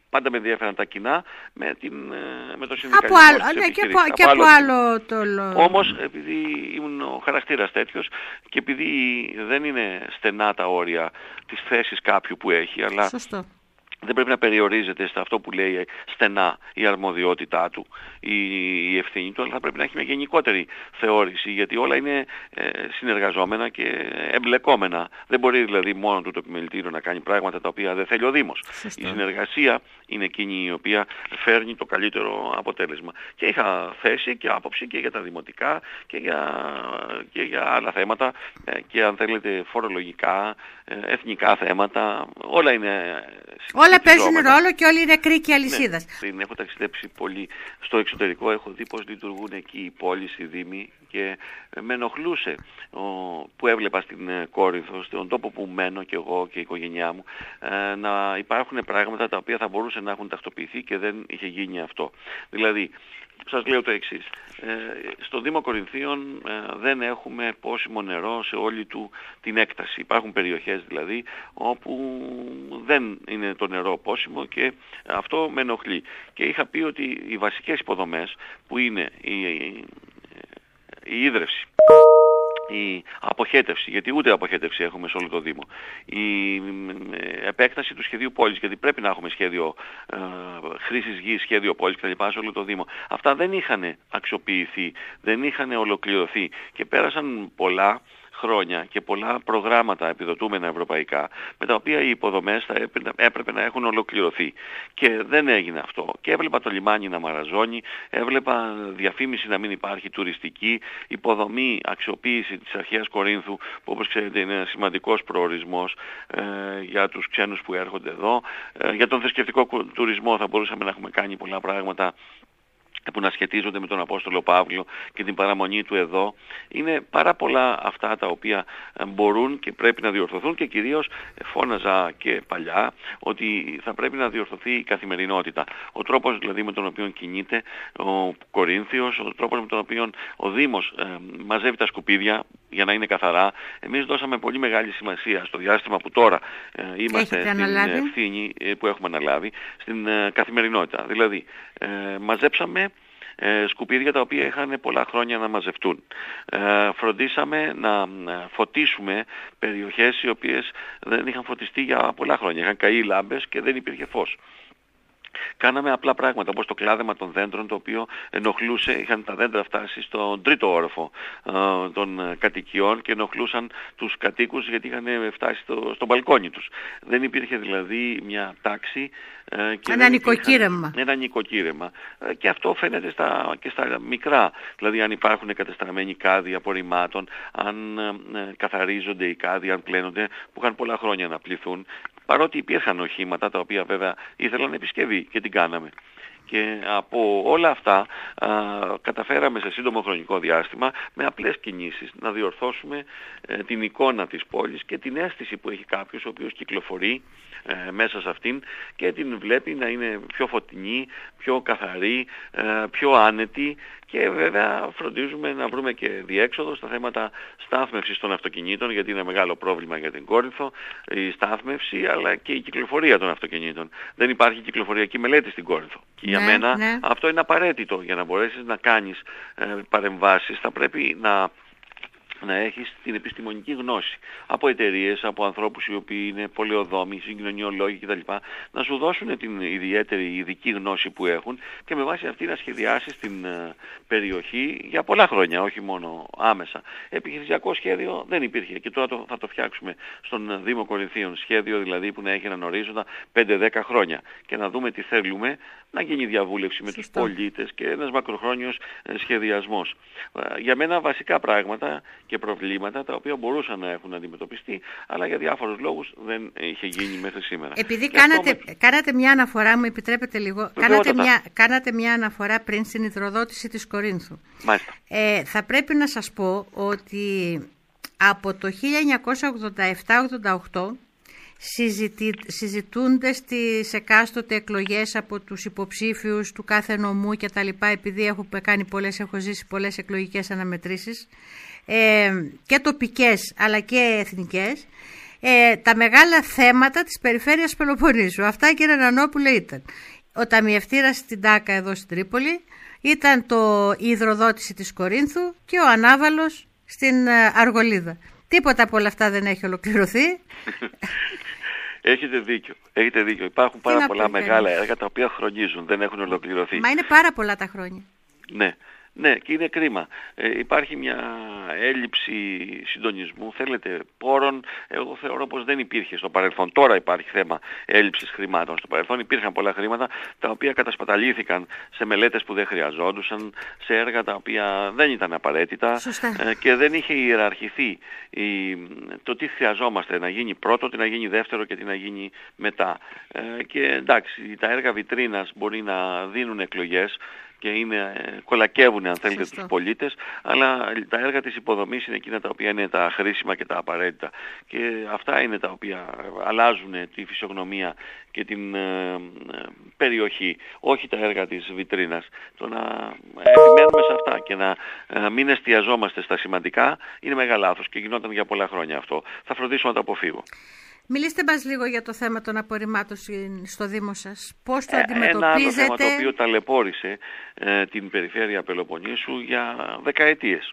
πάντα με ενδιαφέραν τα κοινά με, την, με το συνδικαλισμό από άλλο, της ναι, και επιχείρησης. από, και από άλλο το λόγο. Όμως επειδή ήμουν ο χαρακτήρας τέτοιος και επειδή δεν είναι στενά τα όρια της θέσης κάποιου που έχει, αλλά Σωστό. δεν πρέπει να περιορίζεται σε αυτό που λέει στενά η αρμοδιότητά του, η, η ευθύνη του, αλλά θα πρέπει να έχει μια γενικότερη θεώρηση, γιατί όλα είναι ε, συνεργαζόμενα και εμπλεκόμενα. Δεν μπορεί δηλαδή μόνο του το επιμελητήριο να κάνει πράγματα τα οποία δεν θέλει ο Δήμος. Σωστό. Η συνεργασία είναι εκείνη η οποία φέρνει το καλύτερο αποτέλεσμα. Και είχα θέση και άποψη και για τα δημοτικά και για, και για άλλα θέματα ε, και αν θέλετε φορολογικά, ε, εθνικά θέματα, όλα είναι... Όλα παίζουν ρόλο και όλοι είναι κρίκοι αλυσίδας. Ναι, έχω ταξιδέψει πολύ στο εξωτερικό, έχω δει πώς λειτουργούν εκεί οι πόλεις, οι δήμοι και με ενοχλούσε ο, που έβλεπα στην Κόρινθο, στον τόπο που μένω και εγώ και η οικογένειά μου, ε, να υπάρχουν πράγματα τα οποία θα μπορούσαν να έχουν τακτοποιηθεί και δεν είχε γίνει αυτό. Δηλαδή, σας λέω το εξής. Ε, στο Δήμο Κορινθίων ε, δεν έχουμε πόσιμο νερό σε όλη του την έκταση. Υπάρχουν περιοχές δηλαδή όπου δεν είναι το νερό πόσιμο και αυτό με ενοχλεί. Και είχα πει ότι οι βασικές υποδομές που είναι η, η, η ίδρυυση, η αποχέτευση, γιατί ούτε αποχέτευση έχουμε σε όλο το Δήμο, η επέκταση του σχεδίου πόλης, γιατί πρέπει να έχουμε σχέδιο ε, χρήσης γης, σχέδιο πόλης κτλ. Σε όλο το Δήμο. Αυτά δεν είχαν αξιοποιηθεί, δεν είχαν ολοκληρωθεί και πέρασαν πολλά χρόνια και πολλά προγράμματα επιδοτούμενα ευρωπαϊκά, με τα οποία οι υποδομές θα έπρεπε να έχουν ολοκληρωθεί. Και δεν έγινε αυτό. Και έβλεπα το λιμάνι να μαραζώνει, έβλεπα διαφήμιση να μην υπάρχει τουριστική, υποδομή, αξιοποίηση της αρχαίας Κορίνθου, που όπως ξέρετε είναι ένα σημαντικός προορισμός ε, για τους ξένους που έρχονται εδώ. Ε, για τον θρησκευτικό τουρισμό θα μπορούσαμε να έχουμε κάνει πολλά πράγματα που να σχετίζονται με τον Απόστολο Παύλο και την παραμονή του εδώ. Είναι πάρα πολλά αυτά τα οποία μπορούν και πρέπει να διορθωθούν και κυρίως φώναζα και παλιά ότι θα πρέπει να διορθωθεί η καθημερινότητα. Ο τρόπος δηλαδή με τον οποίο κινείται ο Κορίνθιος, ο τρόπος με τον οποίο ο Δήμος ε, μαζεύει τα σκουπίδια για να είναι καθαρά. Εμείς δώσαμε πολύ μεγάλη σημασία στο διάστημα που τώρα ε, είμαστε Έχετε στην αναλάβει. ευθύνη ε, που έχουμε αναλάβει, στην ε, καθημερινότητα. Δηλαδή ε, μαζέψαμε Ε, σκουπίδια τα οποία είχαν πολλά χρόνια να μαζευτούν. Ε, φροντίσαμε να φωτίσουμε περιοχές οι οποίες δεν είχαν φωτιστεί για πολλά χρόνια. Είχαν καεί λάμπες και δεν υπήρχε φως. Κάναμε απλά πράγματα όπως το κλάδεμα των δέντρων, το οποίο ενοχλούσε, είχαν τα δέντρα φτάσει στον τρίτο όροφο ε, των κατοικιών και ενοχλούσαν τους κατοίκους γιατί είχαν φτάσει στο, στο μπαλκόνι τους. Δεν υπήρχε δηλαδή μια τάξη. Ε, και ένα νοικοκύρεμα. Ένα νοικοκύρεμα. Ε, και αυτό φαίνεται στα, και στα μικρά. Δηλαδή αν υπάρχουν κατεστραμμένοι κάδοι απορριμμάτων, αν ε, καθαρίζονται οι κάδοι, αν πλένονται, που είχαν πολλά χρόνια να πληθούν. Παρότι υπήρχαν οχήματα τα οποία βέβαια ήθελαν επισκευή και την κάναμε. Και από όλα αυτά α, καταφέραμε σε σύντομο χρονικό διάστημα με απλές κινήσεις να διορθώσουμε ε, την εικόνα της πόλης και την αίσθηση που έχει κάποιος ο οποίος κυκλοφορεί ε, μέσα σε αυτήν και την βλέπει να είναι πιο φωτεινή, πιο καθαρή, ε, πιο άνετη και βέβαια φροντίζουμε να βρούμε και διέξοδο στα θέματα στάθμευσης των αυτοκινήτων, γιατί είναι μεγάλο πρόβλημα για την Κόρινθο η στάθμευση αλλά και η κυκλοφορία των αυτοκινήτων. Δεν υπάρχει κυκλοφοριακή μελέτη στην Κόρινθο. Και για ναι, μένα ναι. αυτό είναι απαραίτητο για να μπορέσεις να κάνεις ε, παρεμβάσεις. Θα πρέπει να να έχεις την επιστημονική γνώση από εταιρείες, από ανθρώπους οι οποίοι είναι πολεοδόμοι, συγκοινωνιολόγοι κτλ. Να σου δώσουν την ιδιαίτερη ειδική γνώση που έχουν και με βάση αυτή να σχεδιάσεις την uh, περιοχή για πολλά χρόνια, όχι μόνο άμεσα. Επιχειρησιακό σχέδιο δεν υπήρχε και τώρα το, θα το φτιάξουμε στον Δήμο Κορινθίων. Σχέδιο δηλαδή που να έχει έναν ορίζοντα πέντε δέκα χρόνια και να δούμε τι θέλουμε, να γίνει διαβούλευση με τους πολίτες και ένας μακροχρόνιος σχεδιασμός. Για μένα βασικά πράγματα και προβλήματα τα οποία μπορούσαν να έχουν αντιμετωπιστεί, αλλά για διάφορους λόγους δεν είχε γίνει μέχρι σήμερα. Επειδή κάνατε, με... κάνατε μια αναφορά, μου επιτρέπετε λίγο, κάνατε μια, κάνατε μια αναφορά πριν στην υδροδότηση της Κορίνθου. Μάλιστα. Ε, θα πρέπει να σας πω ότι από το χίλια εννιακόσια ογδόντα επτά ογδόντα οκτώ Συζητή, συζητούνται στις εκάστοτε εκλογές από τους υποψήφιους του κάθε νομού και τα λοιπά, επειδή έχω κάνει πολλές, έχω ζήσει πολλές εκλογικές αναμετρήσεις ε, και τοπικές αλλά και εθνικές. ε, τα μεγάλα θέματα της περιφέρειας Πελοποννήσου. Αυτά, κύριε Νανόπουλε, ήταν ο ταμιευτήρας στην Τάκα εδώ στην Τρίπολη, ήταν το, η υδροδότηση της Κορίνθου και ο ανάβαλος στην Αργολίδα. Τίποτα από όλα αυτά δεν έχει ολοκληρωθεί. Έχετε δίκιο. Έχετε δίκιο. Υπάρχουν πάρα πολλά μεγάλα έργα τα οποία χρονίζουν, δεν έχουν ολοκληρωθεί. Μα είναι πάρα πολλά τα χρόνια. Ναι. Ναι, και είναι κρίμα. Ε, υπάρχει μια έλλειψη συντονισμού, θέλετε, πόρων. Εγώ θεωρώ πως δεν υπήρχε στο παρελθόν. Τώρα υπάρχει θέμα έλλειψης χρημάτων. Στο παρελθόν υπήρχαν πολλά χρήματα τα οποία κατασπαταλήθηκαν σε μελέτες που δεν χρειαζόντουσαν, σε έργα τα οποία δεν ήταν απαραίτητα ε, και δεν είχε ιεραρχηθεί η, το τι χρειαζόμαστε να γίνει πρώτο, τι να γίνει δεύτερο και τι να γίνει μετά. Ε, και εντάξει, τα έργα βιτρίνας μπορεί να δίνουν εκλογές και είναι, κολακεύουν αν θέλετε τους πολίτες, αλλά τα έργα της υποδομής είναι εκείνα τα οποία είναι τα χρήσιμα και τα απαραίτητα. Και αυτά είναι τα οποία αλλάζουν τη φυσιογνωμία και την ε, περιοχή, όχι τα έργα της βιτρίνας. Το να επιμένουμε σε αυτά και να ε, μην εστιαζόμαστε στα σημαντικά είναι μεγάλο λάθος και γινόταν για πολλά χρόνια αυτό. Θα φροντίσω να το αποφύγω. Μιλήστε μας λίγο για το θέμα των απορριμμάτων στο Δήμο σας. Πώς το αντιμετωπίζετε? Ένα άλλο θέμα το οποίο ταλαιπώρησε ε, την περιφέρεια Πελοποννήσου για δεκαετίες.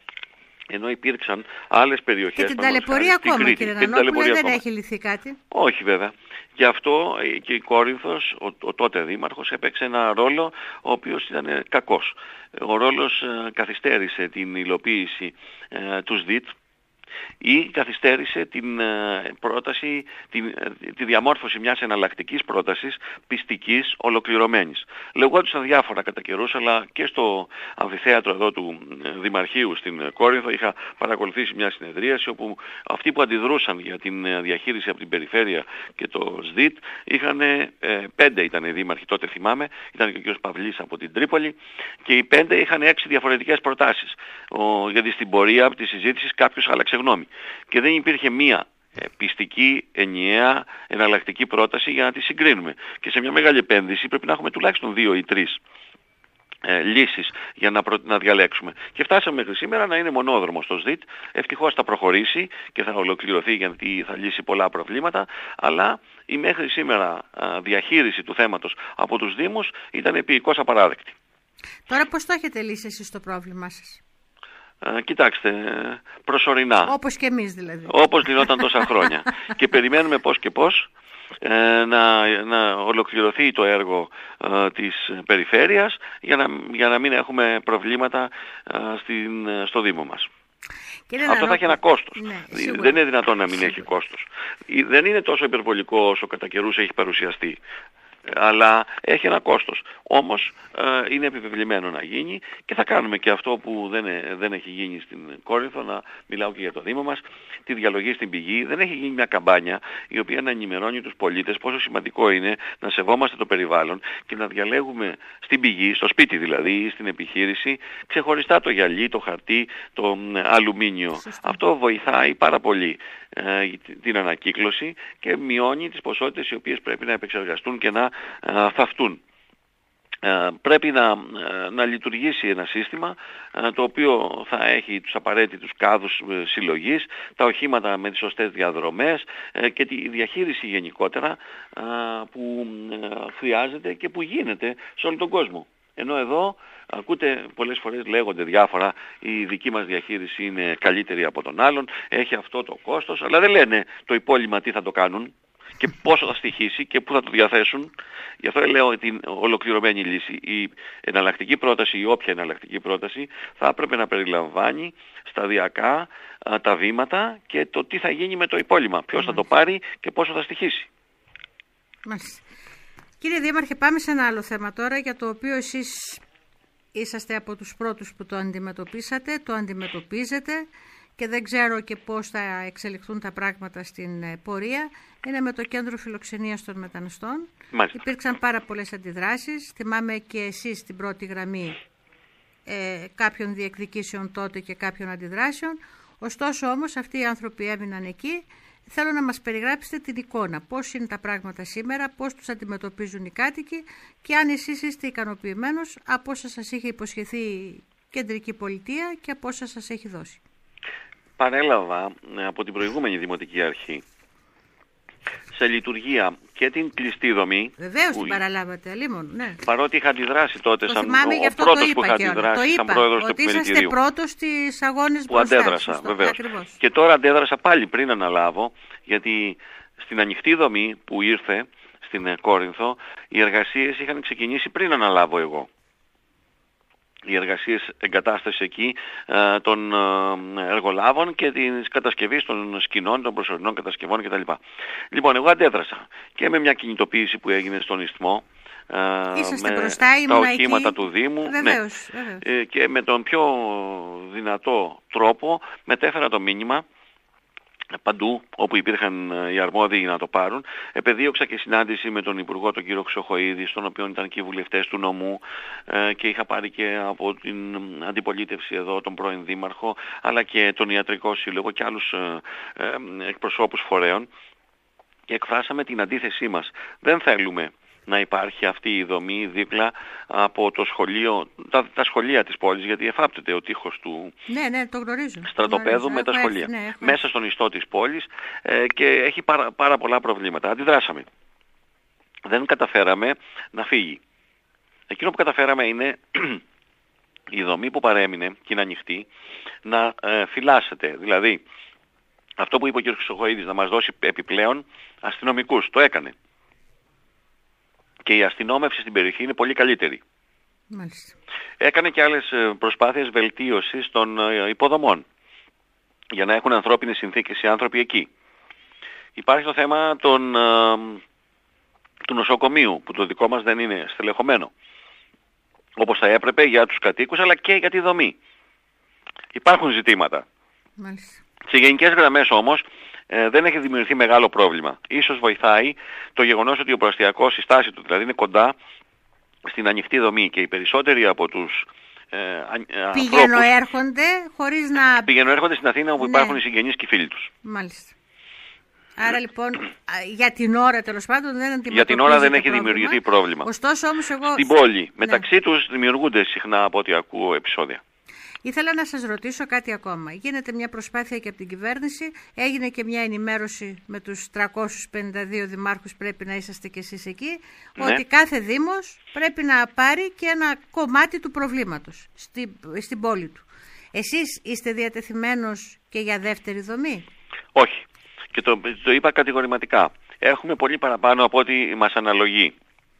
Ενώ υπήρξαν άλλες περιοχές... Και την ταλαιπωρία ακόμα, κύριε Νανόπουλε, δεν έχει λυθεί κάτι? Όχι βέβαια. Γι' αυτό και η Κόρινθος, ο, ο τότε δήμαρχος, έπαιξε ένα ρόλο ο οποίος ήταν κακός. Ο ρόλος ε, καθυστέρησε την υλοποίηση ε, του ΣΔΙΤ, ή καθυστέρησε την πρόταση, την, τη διαμόρφωση μιας εναλλακτικής πρότασης πιστικής ολοκληρωμένης. Λεγόντουσαν διάφορα κατά καιρούς, αλλά και στο αμφιθέατρο εδώ του Δημαρχείου στην Κόρινθο είχα παρακολουθήσει μια συνεδρίαση όπου αυτοί που αντιδρούσαν για την διαχείριση από την περιφέρεια και το ΣΔΙΤ είχαν ε, πέντε ήταν οι δήμαρχοι, τότε θυμάμαι, ήταν και ο κ. Παυλής από την Τρίπολη, και οι πέντε είχαν έξι διαφορετικές προτάσεις. Ο, γιατί στην πορεία της συζήτησης κάποιος άλλαξε γνώμη. Και δεν υπήρχε μία πιστική, ενιαία, εναλλακτική πρόταση για να τη συγκρίνουμε. Και σε μια μεγάλη επένδυση πρέπει να έχουμε τουλάχιστον δύο ή τρεις ε, λύσεις για να, προ... να διαλέξουμε. Και φτάσαμε μέχρι σήμερα να είναι μονόδρομο στο ΣΔΙΤ. Ευτυχώς θα προχωρήσει και θα ολοκληρωθεί γιατί θα λύσει πολλά προβλήματα, αλλά η μέχρι σήμερα α, διαχείριση του θέματος από τους Δήμους ήταν επικώς απαράδεκτη. Τώρα πώς το έχετε λύσει εσείς το πρόβλημά σας? Ε, κοιτάξτε, προσωρινά. Όπως και εμείς δηλαδή. Όπως γινόταν τόσα χρόνια. Και περιμένουμε πώς και πώς ε, να, να ολοκληρωθεί το έργο ε, της περιφέρειας για να, για να μην έχουμε προβλήματα ε, στην, στο Δήμο μας. Κύριε Αυτό Νανόπουλε, θα έχει ένα κόστος. Ναι, δεν είναι δυνατόν να μην σίγουρα. Έχει κόστος. Δεν είναι τόσο υπερβολικό όσο κατά καιρούς έχει παρουσιαστεί, αλλά έχει ένα κόστος. Όμως ε, είναι επιβεβλημένο να γίνει και θα κάνουμε και αυτό που δεν, ε, δεν έχει γίνει στην Κόρινθο, να μιλάω και για το Δήμο μας, τη διαλογή στην πηγή. Δεν έχει γίνει μια καμπάνια η οποία να ενημερώνει τους πολίτες πόσο σημαντικό είναι να σεβόμαστε το περιβάλλον και να διαλέγουμε στην πηγή, στο σπίτι δηλαδή ή στην επιχείρηση, ξεχωριστά το γυαλί, το χαρτί, το ε, αλουμίνιο. Σωστή. Αυτό βοηθάει πάρα πολύ ε, την ανακύκλωση και μειώνει τις ποσότητες οι οποίες πρέπει να επεξεργαστούν και να ε, θαυτούν. Ε, πρέπει να, ε, να λειτουργήσει ένα σύστημα ε, το οποίο θα έχει τους απαραίτητους κάδους ε, συλλογής, τα οχήματα με τις σωστές διαδρομές ε, και τη διαχείριση γενικότερα ε, που ε, χρειάζεται και που γίνεται σε όλο τον κόσμο. Ενώ εδώ ακούτε πολλές φορές λέγονται διάφορα, η δική μας διαχείριση είναι καλύτερη από τον άλλον, έχει αυτό το κόστος, αλλά δεν λένε το υπόλοιπα τι θα το κάνουν και πόσο θα στοιχήσει και πού θα το διαθέσουν. Γι' αυτό λέω την ολοκληρωμένη λύση. Η εναλλακτική πρόταση, η όποια εναλλακτική πρόταση, θα έπρεπε να περιλαμβάνει σταδιακά α, τα βήματα και το τι θα γίνει με το υπόλοιπα. Ποιος θα το πάρει και πόσο θα στοιχήσει. Μάλιστα. Κύριε Δήμαρχε, πάμε σε ένα άλλο θέμα τώρα, για το οποίο εσείς είσαστε από τους πρώτους που το αντιμετωπίσατε, το αντιμετωπίζετε και δεν ξέρω και πώς θα εξελιχθούν τα πράγματα στην πορεία. Είναι με το Κέντρο Φιλοξενίας των Μεταναστών. Μάλιστα. Υπήρξαν πάρα πολλές αντιδράσεις. Θυμάμαι και εσείς στην πρώτη γραμμή ε, κάποιων διεκδικήσεων τότε και κάποιων αντιδράσεων. Ωστόσο όμως αυτοί οι άνθρωποι έμειναν εκεί. Θέλω να μας περιγράψετε την εικόνα. Πώς είναι τα πράγματα σήμερα, πώς τους αντιμετωπίζουν οι κάτοικοι και αν εσείς είστε ικανοποιημένος από όσα σας είχε υποσχεθεί η κεντρική πολιτεία και από όσα σας έχει δώσει. Παρέλαβα από την προηγούμενη Δημοτική Αρχή σε λειτουργία και την κλειστή δομή. Βεβαίως την παραλάβατε, αλίμον, ναι. Παρότι είχα αντιδράσει τότε, το σαν θυμάμαι, ο, ο πρώτος που είχα αντιδράσει, το σαν πρόεδρος του επιμελητηρίου. Ότι είσαστε πρώτος στις αγώνες που μπροστά. αντέδρασα, βεβαίως. Και τώρα αντέδρασα πάλι πριν αναλάβω, γιατί στην ανοιχτή δομή που ήρθε στην Κόρινθο, οι εργασίες είχαν ξεκινήσει πριν αναλάβω εγώ. Οι εργασίες εγκατάστασης εκεί ε, των ε, εργολάβων και της κατασκευής των σκηνών, των προσωρινών κατασκευών κτλ. Λοιπόν, εγώ αντέδρασα και με μια κινητοποίηση που έγινε στον Ισθμό, ε, με μπροστά, τα οχήματα εκεί του Δήμου, βεβαίως, ναι, βεβαίως. Ε, και με τον πιο δυνατό τρόπο μετέφερα το μήνυμα παντού όπου υπήρχαν οι αρμόδιοι να το πάρουν. Επεδίωξα και συνάντηση με τον Υπουργό τον κύριο Χρυσοχοΐδη, στον οποίο ήταν και οι βουλευτές του νομού, ε, και είχα πάρει και από την αντιπολίτευση εδώ τον πρώην Δήμαρχο, αλλά και τον Ιατρικό Σύλλογο και άλλους ε, ε, εκπροσώπους φορέων, και εκφράσαμε την αντίθεσή μας. Δεν θέλουμε να υπάρχει αυτή η δομή δίπλα από το σχολείο, τα, τα σχολεία της πόλης, γιατί εφάπτεται ο τείχος του ναι, ναι, το γνωρίζω. στρατοπέδου με τα σχολεία. Έρθει, ναι, μέσα στον ιστό της πόλης, ε, και έχει πάρα, πάρα πολλά προβλήματα. Αντιδράσαμε. Δεν καταφέραμε να φύγει. Εκείνο που καταφέραμε είναι η δομή που παρέμεινε και είναι ανοιχτή να ε, φυλάσσεται. Δηλαδή, αυτό που είπε ο κ. Χρυσοχοΐδης, να μας δώσει επιπλέον αστυνομικούς, το έκανε. Και η αστυνόμευση στην περιοχή είναι πολύ καλύτερη. Μάλιστα. Έκανε και άλλες προσπάθειες βελτίωσης των υποδομών για να έχουν ανθρώπινες συνθήκες οι άνθρωποι εκεί. Υπάρχει το θέμα των, του νοσοκομείου, που το δικό μας δεν είναι στελεχωμένο όπως θα έπρεπε για τους κατοίκους, αλλά και για τη δομή. Υπάρχουν ζητήματα. Μάλιστα. Σε γενικές γραμμές όμως ε, δεν έχει δημιουργηθεί μεγάλο πρόβλημα. Ίσως βοηθάει το γεγονός ότι ο προαστιακός, η στάση του δηλαδή, είναι κοντά στην ανοιχτή δομή, και οι περισσότεροι από τους ε, πηγαίνω έρχονται χωρίς να... Πηγαίνω έρχονται στην Αθήνα, όπου ναι, υπάρχουν οι συγγενείς και οι φίλοι τους. Μάλιστα. Άρα λοιπόν για την ώρα τέλος πάντων δεν αντιμετωπίζεται. Για την ώρα δεν έχει πρόβλημα. δημιουργηθεί πρόβλημα. Ωστόσο όμως εγώ... Στην πόλη, ναι, μεταξύ ναι, τους δημιουργούνται συχνά, από ό,τι ακούω, επεισόδια. Ήθελα να σας ρωτήσω κάτι ακόμα. Γίνεται μια προσπάθεια και από την κυβέρνηση, έγινε και μια ενημέρωση με τους τριακόσιους πενήντα δύο δημάρχους, πρέπει να είσαστε κι εσείς εκεί, ναι, ότι κάθε δήμος πρέπει να πάρει και ένα κομμάτι του προβλήματος στην, στην πόλη του. Εσείς είστε διατεθειμένος και για δεύτερη δομή? Όχι. Και το, το είπα κατηγορηματικά. Έχουμε πολύ παραπάνω από ό,τι μας αναλογεί.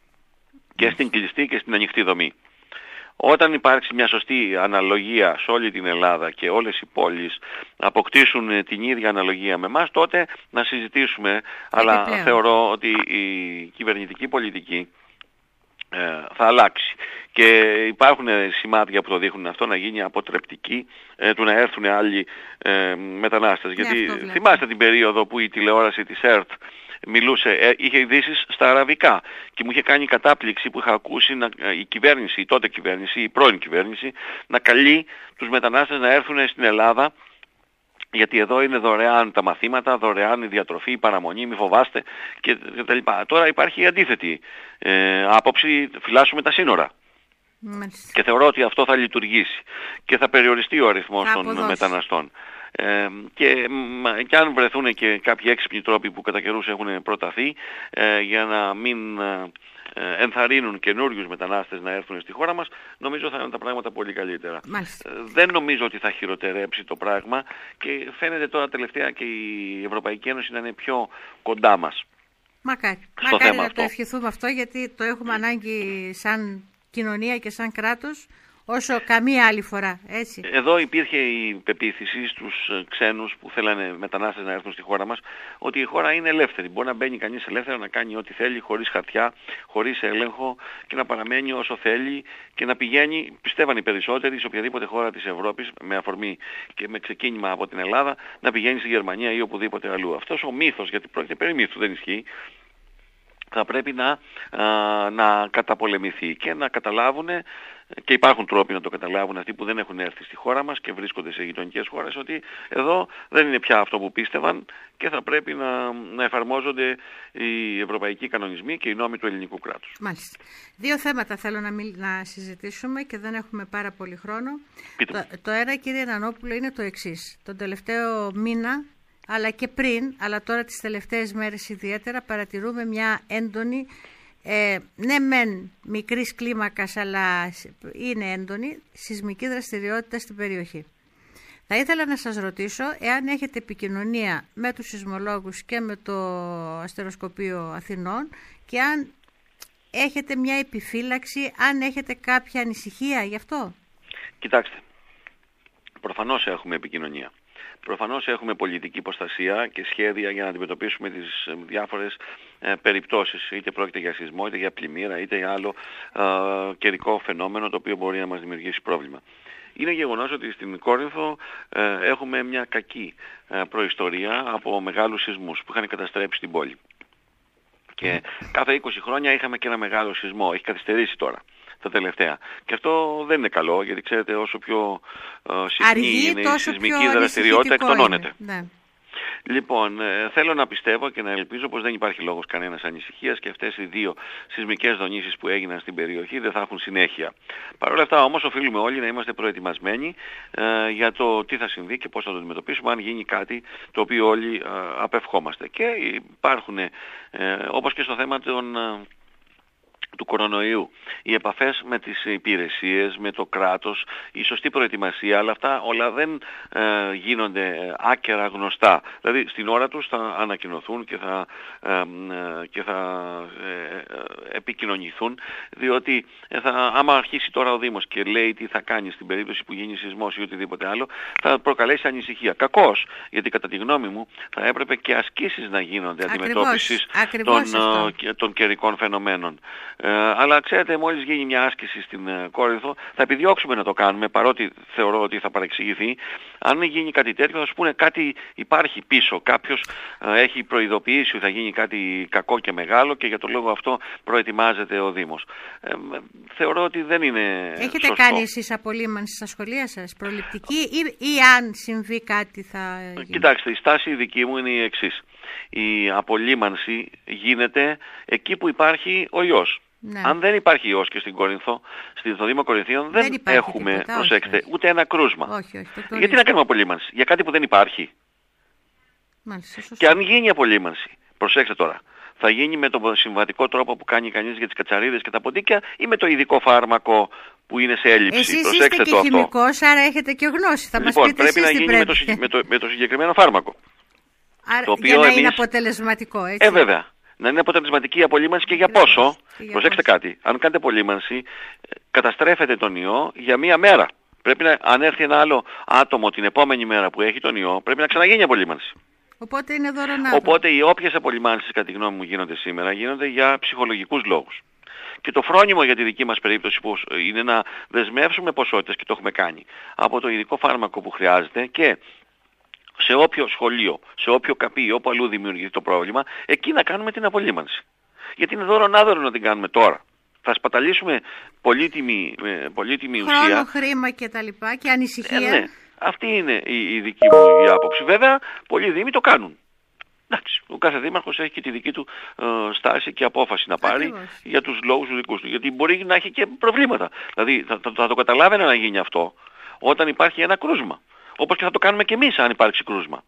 Και στην κλειστή και στην ανοιχτή δομή. Όταν υπάρξει μια σωστή αναλογία σε όλη την Ελλάδα και όλες οι πόλεις αποκτήσουν την ίδια αναλογία με εμάς, τότε να συζητήσουμε. Αλλά πλέον θεωρώ ότι η κυβερνητική πολιτική ε, θα αλλάξει. Και υπάρχουν σημάδια που το δείχνουν αυτό, να γίνει αποτρεπτική, ε, του να έρθουν άλλοι ε, μετανάστες. Ναι, γιατί θυμάστε την περίοδο που η τηλεόραση της ΕΡΤ μιλούσε, ε, είχε ειδήσεις στα αραβικά και μου είχε κάνει κατάπληξη που είχα ακούσει να, η κυβέρνηση, η τότε κυβέρνηση, η πρώην κυβέρνηση, να καλεί τους μετανάστες να έρθουν στην Ελλάδα, γιατί εδώ είναι δωρεάν τα μαθήματα, δωρεάν η διατροφή, η παραμονή, μη φοβάστε κτλ. Τώρα υπάρχει η αντίθετη ε, άποψη, φυλάσσουμε τα σύνορα. Μάλιστα. Και θεωρώ ότι αυτό θα λειτουργήσει και θα περιοριστεί ο αριθμός των αποδώσει. μεταναστών. Ε, και, και αν βρεθούν και κάποιοι έξυπνοι τρόποι που κατά καιρούς έχουν προταθεί ε, για να μην ε, ενθαρρύνουν καινούριους μετανάστες να έρθουν στη χώρα μας, νομίζω θα είναι τα πράγματα πολύ καλύτερα. Ε, δεν νομίζω ότι θα χειροτερέψει το πράγμα και φαίνεται τώρα τελευταία και η Ευρωπαϊκή Ένωση να είναι πιο κοντά μας. Μακάρι, Μακάρι να αυτό. το ευχηθούμε αυτό, γιατί το έχουμε ανάγκη σαν κοινωνία και σαν κράτος όσο καμία άλλη φορά, έτσι. Εδώ υπήρχε η πεποίθηση στους ξένους που θέλανε μετανάστες να έρθουν στη χώρα μας ότι η χώρα είναι ελεύθερη. Μπορεί να μπαίνει κανείς ελεύθερα, να κάνει ό,τι θέλει, χωρίς χαρτιά, χωρίς έλεγχο και να παραμένει όσο θέλει και να πηγαίνει, πιστεύαν οι περισσότεροι, σε οποιαδήποτε χώρα της Ευρώπης, με αφορμή και με ξεκίνημα από την Ελλάδα, να πηγαίνει στη Γερμανία ή οπουδήποτε αλλού. Αυτός ο μύθος, γιατί πρόκειται περί μύθου, δεν ισχύει, θα πρέπει να, α, να καταπολεμηθεί και να καταλάβουν, και υπάρχουν τρόποι να το καταλάβουν αυτοί που δεν έχουν έρθει στη χώρα μας και βρίσκονται σε γειτονικές χώρες, ότι εδώ δεν είναι πια αυτό που πίστευαν και θα πρέπει να, να εφαρμόζονται οι ευρωπαϊκοί κανονισμοί και οι νόμοι του ελληνικού κράτους. Μάλιστα. Δύο θέματα θέλω να, μιλ, να συζητήσουμε και δεν έχουμε πάρα πολύ χρόνο. Το, το ένα, κύριε Νανόπουλο, είναι το εξής. Τον τελευταίο μήνα αλλά και πριν, αλλά τώρα τις τελευταίες μέρες ιδιαίτερα παρατηρούμε μια έντονη, ε, ναι μεν μικρής κλίμακας, αλλά είναι έντονη σεισμική δραστηριότητα στην περιοχή. Θα ήθελα να σας ρωτήσω εάν έχετε επικοινωνία με τους σεισμολόγους και με το Αστεροσκοπείο Αθηνών και αν έχετε μια επιφύλαξη, αν έχετε κάποια ανησυχία γι' αυτό. Κοιτάξτε, προφανώς έχουμε επικοινωνία. Προφανώς έχουμε πολιτική προστασία και σχέδια για να αντιμετωπίσουμε τις διάφορες ε, περιπτώσεις. Είτε πρόκειται για σεισμό, είτε για πλημμύρα, είτε για άλλο ε, καιρικό φαινόμενο το οποίο μπορεί να μας δημιουργήσει πρόβλημα. Είναι γεγονός ότι στην Κόρινθο ε, έχουμε μια κακή ε, προϊστορία από μεγάλους σεισμούς που είχαν καταστρέψει την πόλη. Και κάθε είκοσι χρόνια είχαμε και ένα μεγάλο σεισμό. Έχει καθυστερήσει τώρα τα τελευταία. Και αυτό δεν είναι καλό, γιατί ξέρετε όσο πιο ε, συχνή είναι η σεισμική δραστηριότητα εκτονώνεται. Ναι. Λοιπόν, ε, θέλω να πιστεύω και να ελπίζω πως δεν υπάρχει λόγος κανένας ανησυχίας και αυτές οι δύο σεισμικές δονήσεις που έγιναν στην περιοχή δεν θα έχουν συνέχεια. Παρ' όλα αυτά όμως οφείλουμε όλοι να είμαστε προετοιμασμένοι ε, για το τι θα συμβεί και πώς θα το αντιμετωπίσουμε αν γίνει κάτι το οποίο όλοι ε, απευχόμαστε. Και υπάρχουν, ε, όπως και στο θέμα των... Ε, του κορονοϊού, οι επαφές με τις υπηρεσίες, με το κράτος, η σωστή προετοιμασία, αλλά αυτά όλα δεν ε, γίνονται άκερα γνωστά. Δηλαδή στην ώρα τους θα ανακοινωθούν και θα, ε, ε, και θα ε, ε, επικοινωνηθούν, διότι ε, θα, άμα αρχίσει τώρα ο Δήμος και λέει τι θα κάνει στην περίπτωση που γίνει σεισμός ή οτιδήποτε άλλο, θα προκαλέσει ανησυχία. Κακώς, γιατί κατά τη γνώμη μου θα έπρεπε και ασκήσεις να γίνονται αντιμετώπισης των, ε, των καιρικών φαινομένων. Ε, αλλά ξέρετε, μόλις γίνει μια άσκηση στην ε, Κόρινθο, θα επιδιώξουμε να το κάνουμε, παρότι θεωρώ ότι θα παρεξηγηθεί. Αν γίνει κάτι τέτοιο, θα σου πούνε κάτι υπάρχει πίσω. Κάποιος ε, έχει προειδοποιήσει ότι θα γίνει κάτι κακό και μεγάλο και για τον λόγο αυτό προετοιμάζεται ο Δήμος. Ε, θεωρώ ότι δεν είναι Έχετε σωστό. κάνει εσείς απολύμανση στα σχολεία σας, προληπτική, ή, ή αν συμβεί κάτι θα γίνει? Κοιτάξτε, η στάση δική μου είναι η εξής. Η απολύμανση γίνεται εκεί που υπάρχει ο ιός. Ναι. Αν δεν υπάρχει ιός και στην Κόρινθο, στο Δήμο Κορινθίων δεν, δεν έχουμε, τίποτα, προσέξτε, όχι, ούτε ένα κρούσμα. Όχι, όχι, το γιατί να κάνουμε απολύμανση? Για κάτι που δεν υπάρχει. Μάλιστα, και αν γίνει απολύμανση, προσέξτε τώρα, θα γίνει με τον συμβατικό τρόπο που κάνει κανείς για τις κατσαρίδες και τα ποντίκια ή με το ειδικό φάρμακο που είναι σε έλλειψη? Εσείς προσέξτε είστε και το χημικός, άρα έχετε και γνώση. Θα λοιπόν, μας πείτε πρέπει εσείς να γίνει πρέπει. Με, το, με, το, με το συγκεκριμένο φάρμακο. Άρα, το οποίο για να εμείς... είναι αποτελεσματικό, έτσι. Ε, βέβαια. Να είναι αποτελεσματική η απολύμανση και για πόσο. Και για προσέξτε πόσο. Κάτι. Αν κάνετε απολύμανση, καταστρέφετε τον ιό για μία μέρα. Πρέπει να, αν έρθει ένα άλλο άτομο την επόμενη μέρα που έχει τον ιό, πρέπει να ξαναγίνει απολύμανση. Οπότε είναι δωρονάδο. Οπότε οι όποιες απολυμάνσεις κατά τη γνώμη μου γίνονται σήμερα, γίνονται για ψυχολογικούς λόγους. Και το φρόνιμο για τη δική μας περίπτωση που είναι να δεσμεύσουμε ποσότητες, και το έχουμε κάνει, από το ειδικό φάρμακο που χρειάζεται και σε όποιο σχολείο, σε όποιο καπί, όπου αλλού δημιουργηθεί το πρόβλημα, εκεί να κάνουμε την απολύμανση. Γιατί είναι δωρονάδωρο να την κάνουμε τώρα. Θα σπαταλήσουμε πολύτιμη, πολύτιμη ουσία. Χρόνο, χρήμα και τα λοιπά και ανησυχία. Ε, ναι. Αυτή είναι η, η δική μου η άποψη. Βέβαια, πολλοί δήμοι το κάνουν. Εντάξει, ο κάθε δήμαρχος έχει και τη δική του ε, στάση και απόφαση να πάρει. Ακριβώς. Για τους λόγους του δικούς του. Γιατί μπορεί να έχει και προβλήματα. Δηλαδή θα, θα, θα το καταλάβαινε να γίνει αυτό όταν υπάρχει ένα κρούσμα. Όπως και θα το κάνουμε και εμείς αν υπάρξει κρούσμα.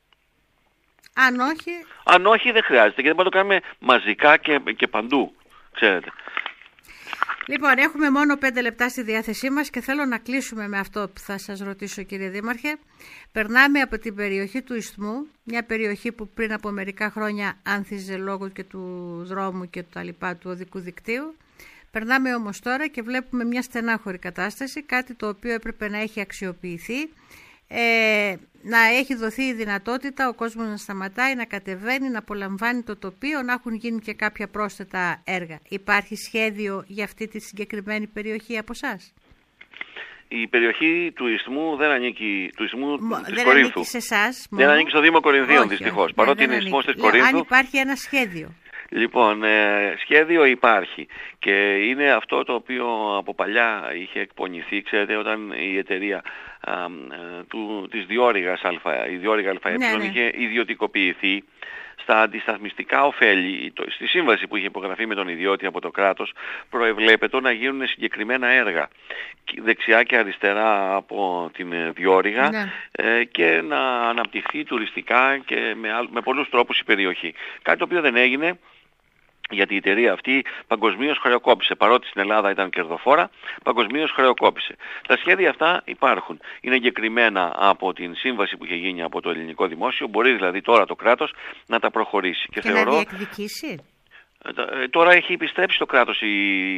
Αν όχι... Αν όχι δεν χρειάζεται και δεν μπορούμε να το κάνουμε μαζικά και, και παντού, ξέρετε. Λοιπόν, έχουμε μόνο πέντε λεπτά στη διάθεσή μας και θέλω να κλείσουμε με αυτό που θα σας ρωτήσω, κύριε Δήμαρχε. Περνάμε από την περιοχή του Ισθμού, μια περιοχή που πριν από μερικά χρόνια άνθιζε λόγω και του δρόμου και τα λοιπά του οδικού δικτύου. Περνάμε όμως τώρα και βλέπουμε μια στενάχωρη κατάσταση, κάτι το οποίο έπρεπε να έχει αξιοποιηθεί, ε, να έχει δοθεί η δυνατότητα ο κόσμος να σταματάει, να κατεβαίνει, να απολαμβάνει το τοπίο, να έχουν γίνει και κάποια πρόσθετα έργα. Υπάρχει σχέδιο για αυτή τη συγκεκριμένη περιοχή από εσάς? Η περιοχή του Ισθμού δεν ανήκει, του Ισθμού Μο, της δεν Κορίνθου. ανήκει σε εσάς, δεν ανήκει στο Δήμο Κορινθίων, δυστυχώς. Όχι, παρότι δεν είναι Ισθμός της Λέω, Κορίνθου. αν υπάρχει ένα σχέδιο. Λοιπόν, ε, σχέδιο υπάρχει και είναι αυτό το οποίο από παλιά είχε εκπονηθεί, ξέρετε, όταν η εταιρεία α, α, του, της Διόρυγας Α, η Διόρυγα ΑΕ, ναι, ναι. είχε ιδιωτικοποιηθεί στα αντισταθμιστικά ωφέλη, στη σύμβαση που είχε υπογραφεί με τον ιδιώτη από το κράτος, προεβλέπεται να γίνουν συγκεκριμένα έργα δεξιά και αριστερά από την διόρυγα, ναι. ε, και να αναπτυχθεί τουριστικά και με, με πολλούς τρόπους η περιοχή. Κάτι το οποίο δεν έγινε, γιατί η εταιρεία αυτή παγκοσμίως χρεοκόπησε. Παρότι στην Ελλάδα ήταν κερδοφόρα, παγκοσμίως χρεοκόπησε. Τα σχέδια αυτά υπάρχουν. Είναι εγκεκριμένα από την σύμβαση που είχε γίνει από το ελληνικό δημόσιο. Μπορεί δηλαδή τώρα το κράτος να τα προχωρήσει. Και, και θεωρώ... να διεκδικήσει. Τώρα έχει επιστρέψει το κράτος η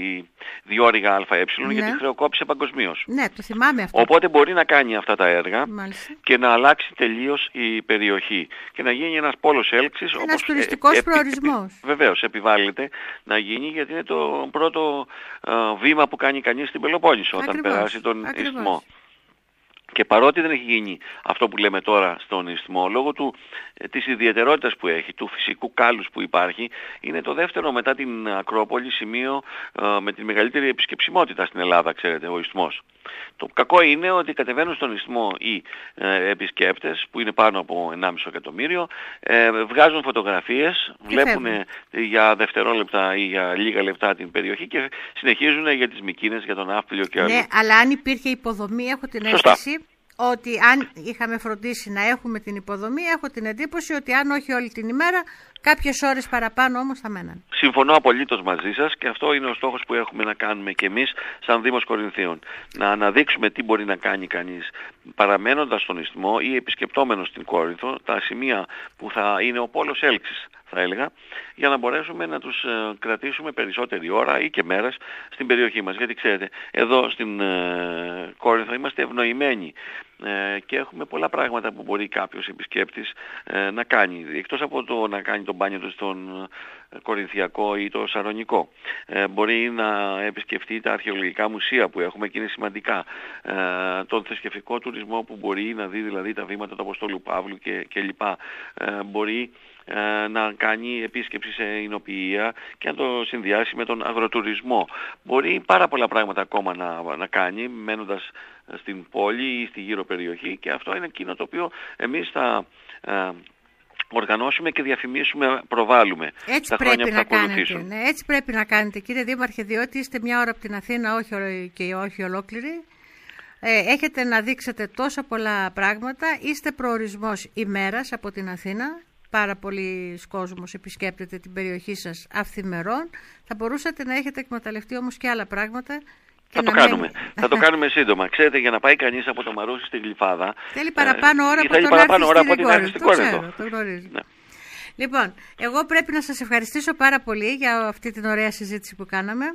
διόρυγα ΑΕ, ναι. γιατί χρεοκόπησε παγκοσμίως. Ναι, το θυμάμαι αυτό. Οπότε μπορεί να κάνει αυτά τα έργα, μάλιστα, και να αλλάξει τελείως η περιοχή και να γίνει ένας πόλος έλξης. Ένας όπως τουριστικός ε, ε, προορισμός. Ε, βεβαίως, επιβάλλεται να γίνει, γιατί είναι το πρώτο ε, βήμα που κάνει κανείς στην Πελοπόννησο όταν Ακριβώς. περάσει τον Ακριβώς. Ισθμό. Και παρότι δεν έχει γίνει αυτό που λέμε τώρα στον Ισθμό, λόγω του, ε, της ιδιαιτερότητας που έχει, του φυσικού κάλους που υπάρχει, είναι το δεύτερο μετά την Ακρόπολη σημείο ε, με τη μεγαλύτερη επισκεψιμότητα στην Ελλάδα, ξέρετε, ο Ισθμός. Το κακό είναι ότι κατεβαίνουν στον Ισθμό οι ε, επισκέπτες, που είναι πάνω από ενάμιση εκατομμύριο, ε, βγάζουν φωτογραφίες, βλέπουν για δευτερόλεπτα ή για λίγα λεπτά την περιοχή και συνεχίζουν για τις Μικίνες, για τον Ναύπλιο και άλλους. Ναι, αλλά αν υπήρχε υποδομή, έχω την αίσθηση ότι αν είχαμε φροντίσει να έχουμε την υποδομή, έχω την εντύπωση ότι αν όχι όλη την ημέρα, κάποιες ώρες παραπάνω όμως θα μέναν. Συμφωνώ απολύτως μαζί σας, και αυτό είναι ο στόχος που έχουμε να κάνουμε και εμείς σαν Δήμος Κορινθίων. Να αναδείξουμε τι μπορεί να κάνει κανείς παραμένοντας στον Ισθμό ή επισκεπτόμενος στην Κόρινθο, τα σημεία που θα είναι ο πόλος έλξης, θα έλεγα, για να μπορέσουμε να τους ε, κρατήσουμε περισσότερη ώρα ή και μέρες στην περιοχή μας. Γιατί ξέρετε, εδώ στην ε, Κόρινθο είμαστε ευνοημένοι ε, και έχουμε πολλά πράγματα που μπορεί κάποιος επισκέπτης ε, να κάνει. Εκτός από το να κάνει το μπάνιο του στον Κορινθιακό ή το Σαρονικό. Ε, μπορεί να επισκεφτεί τα αρχαιολογικά μουσεία που έχουμε και είναι σημαντικά. Ε, τον θρησκευτικό τουρισμό που μπορεί να δει δηλαδή τα βήματα του Αποστόλου Παύλου και, και λοιπά. Ε, μπορεί ε, να κάνει επίσκεψη σε εινοποιεία και να το συνδυάσει με τον αγροτουρισμό. Μπορεί πάρα πολλά πράγματα ακόμα να, να κάνει μένοντας στην πόλη ή στη γύρω περιοχή, και αυτό είναι εκείνο το οποίο εμείς θα ε, οργανώσουμε και διαφημίσουμε, προβάλλουμε έτσι τα χρόνια πρέπει που θα να ακολουθήσουν. Κάνετε, ναι, έτσι πρέπει να κάνετε, κύριε Δήμαρχε, διότι είστε μια ώρα από την Αθήνα, όχι και όχι ολόκληρη. Ε, έχετε να δείξετε τόσα πολλά πράγματα. Είστε προορισμός ημέρας από την Αθήνα. Πάρα πολλοί κόσμος επισκέπτεται την περιοχή σας αυθημερών. Θα μπορούσατε να έχετε εκμεταλλευτεί όμως και άλλα πράγματα. Θα το, κάνουμε. θα το κάνουμε σύντομα. Ξέρετε, για να πάει κανείς από το Μαρούσι στη Γλυφάδα, θέλει παραπάνω ώρα ε, από θέλει παραπάνω ώρα από ό,τι να έρθει στην Κόρινθο. Το γνωρίζω. Ναι. Λοιπόν, εγώ πρέπει να σας ευχαριστήσω πάρα πολύ για αυτή την ωραία συζήτηση που κάναμε.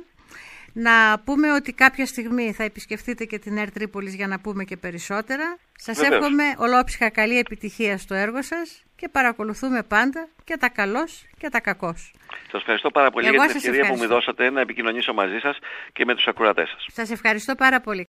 Να πούμε ότι κάποια στιγμή θα επισκεφτείτε και την ΕΡΤ Τρίπολης για να πούμε και περισσότερα. Σας Βεβαίως. εύχομαι ολόψυχα καλή επιτυχία στο έργο σας και παρακολουθούμε πάντα και τα καλώς και τα κακώς. Σας ευχαριστώ πάρα πολύ. Εγώ για την ευκαιρία που μου δώσατε να επικοινωνήσω μαζί σας και με τους ακροατές σας. Σας ευχαριστώ πάρα πολύ.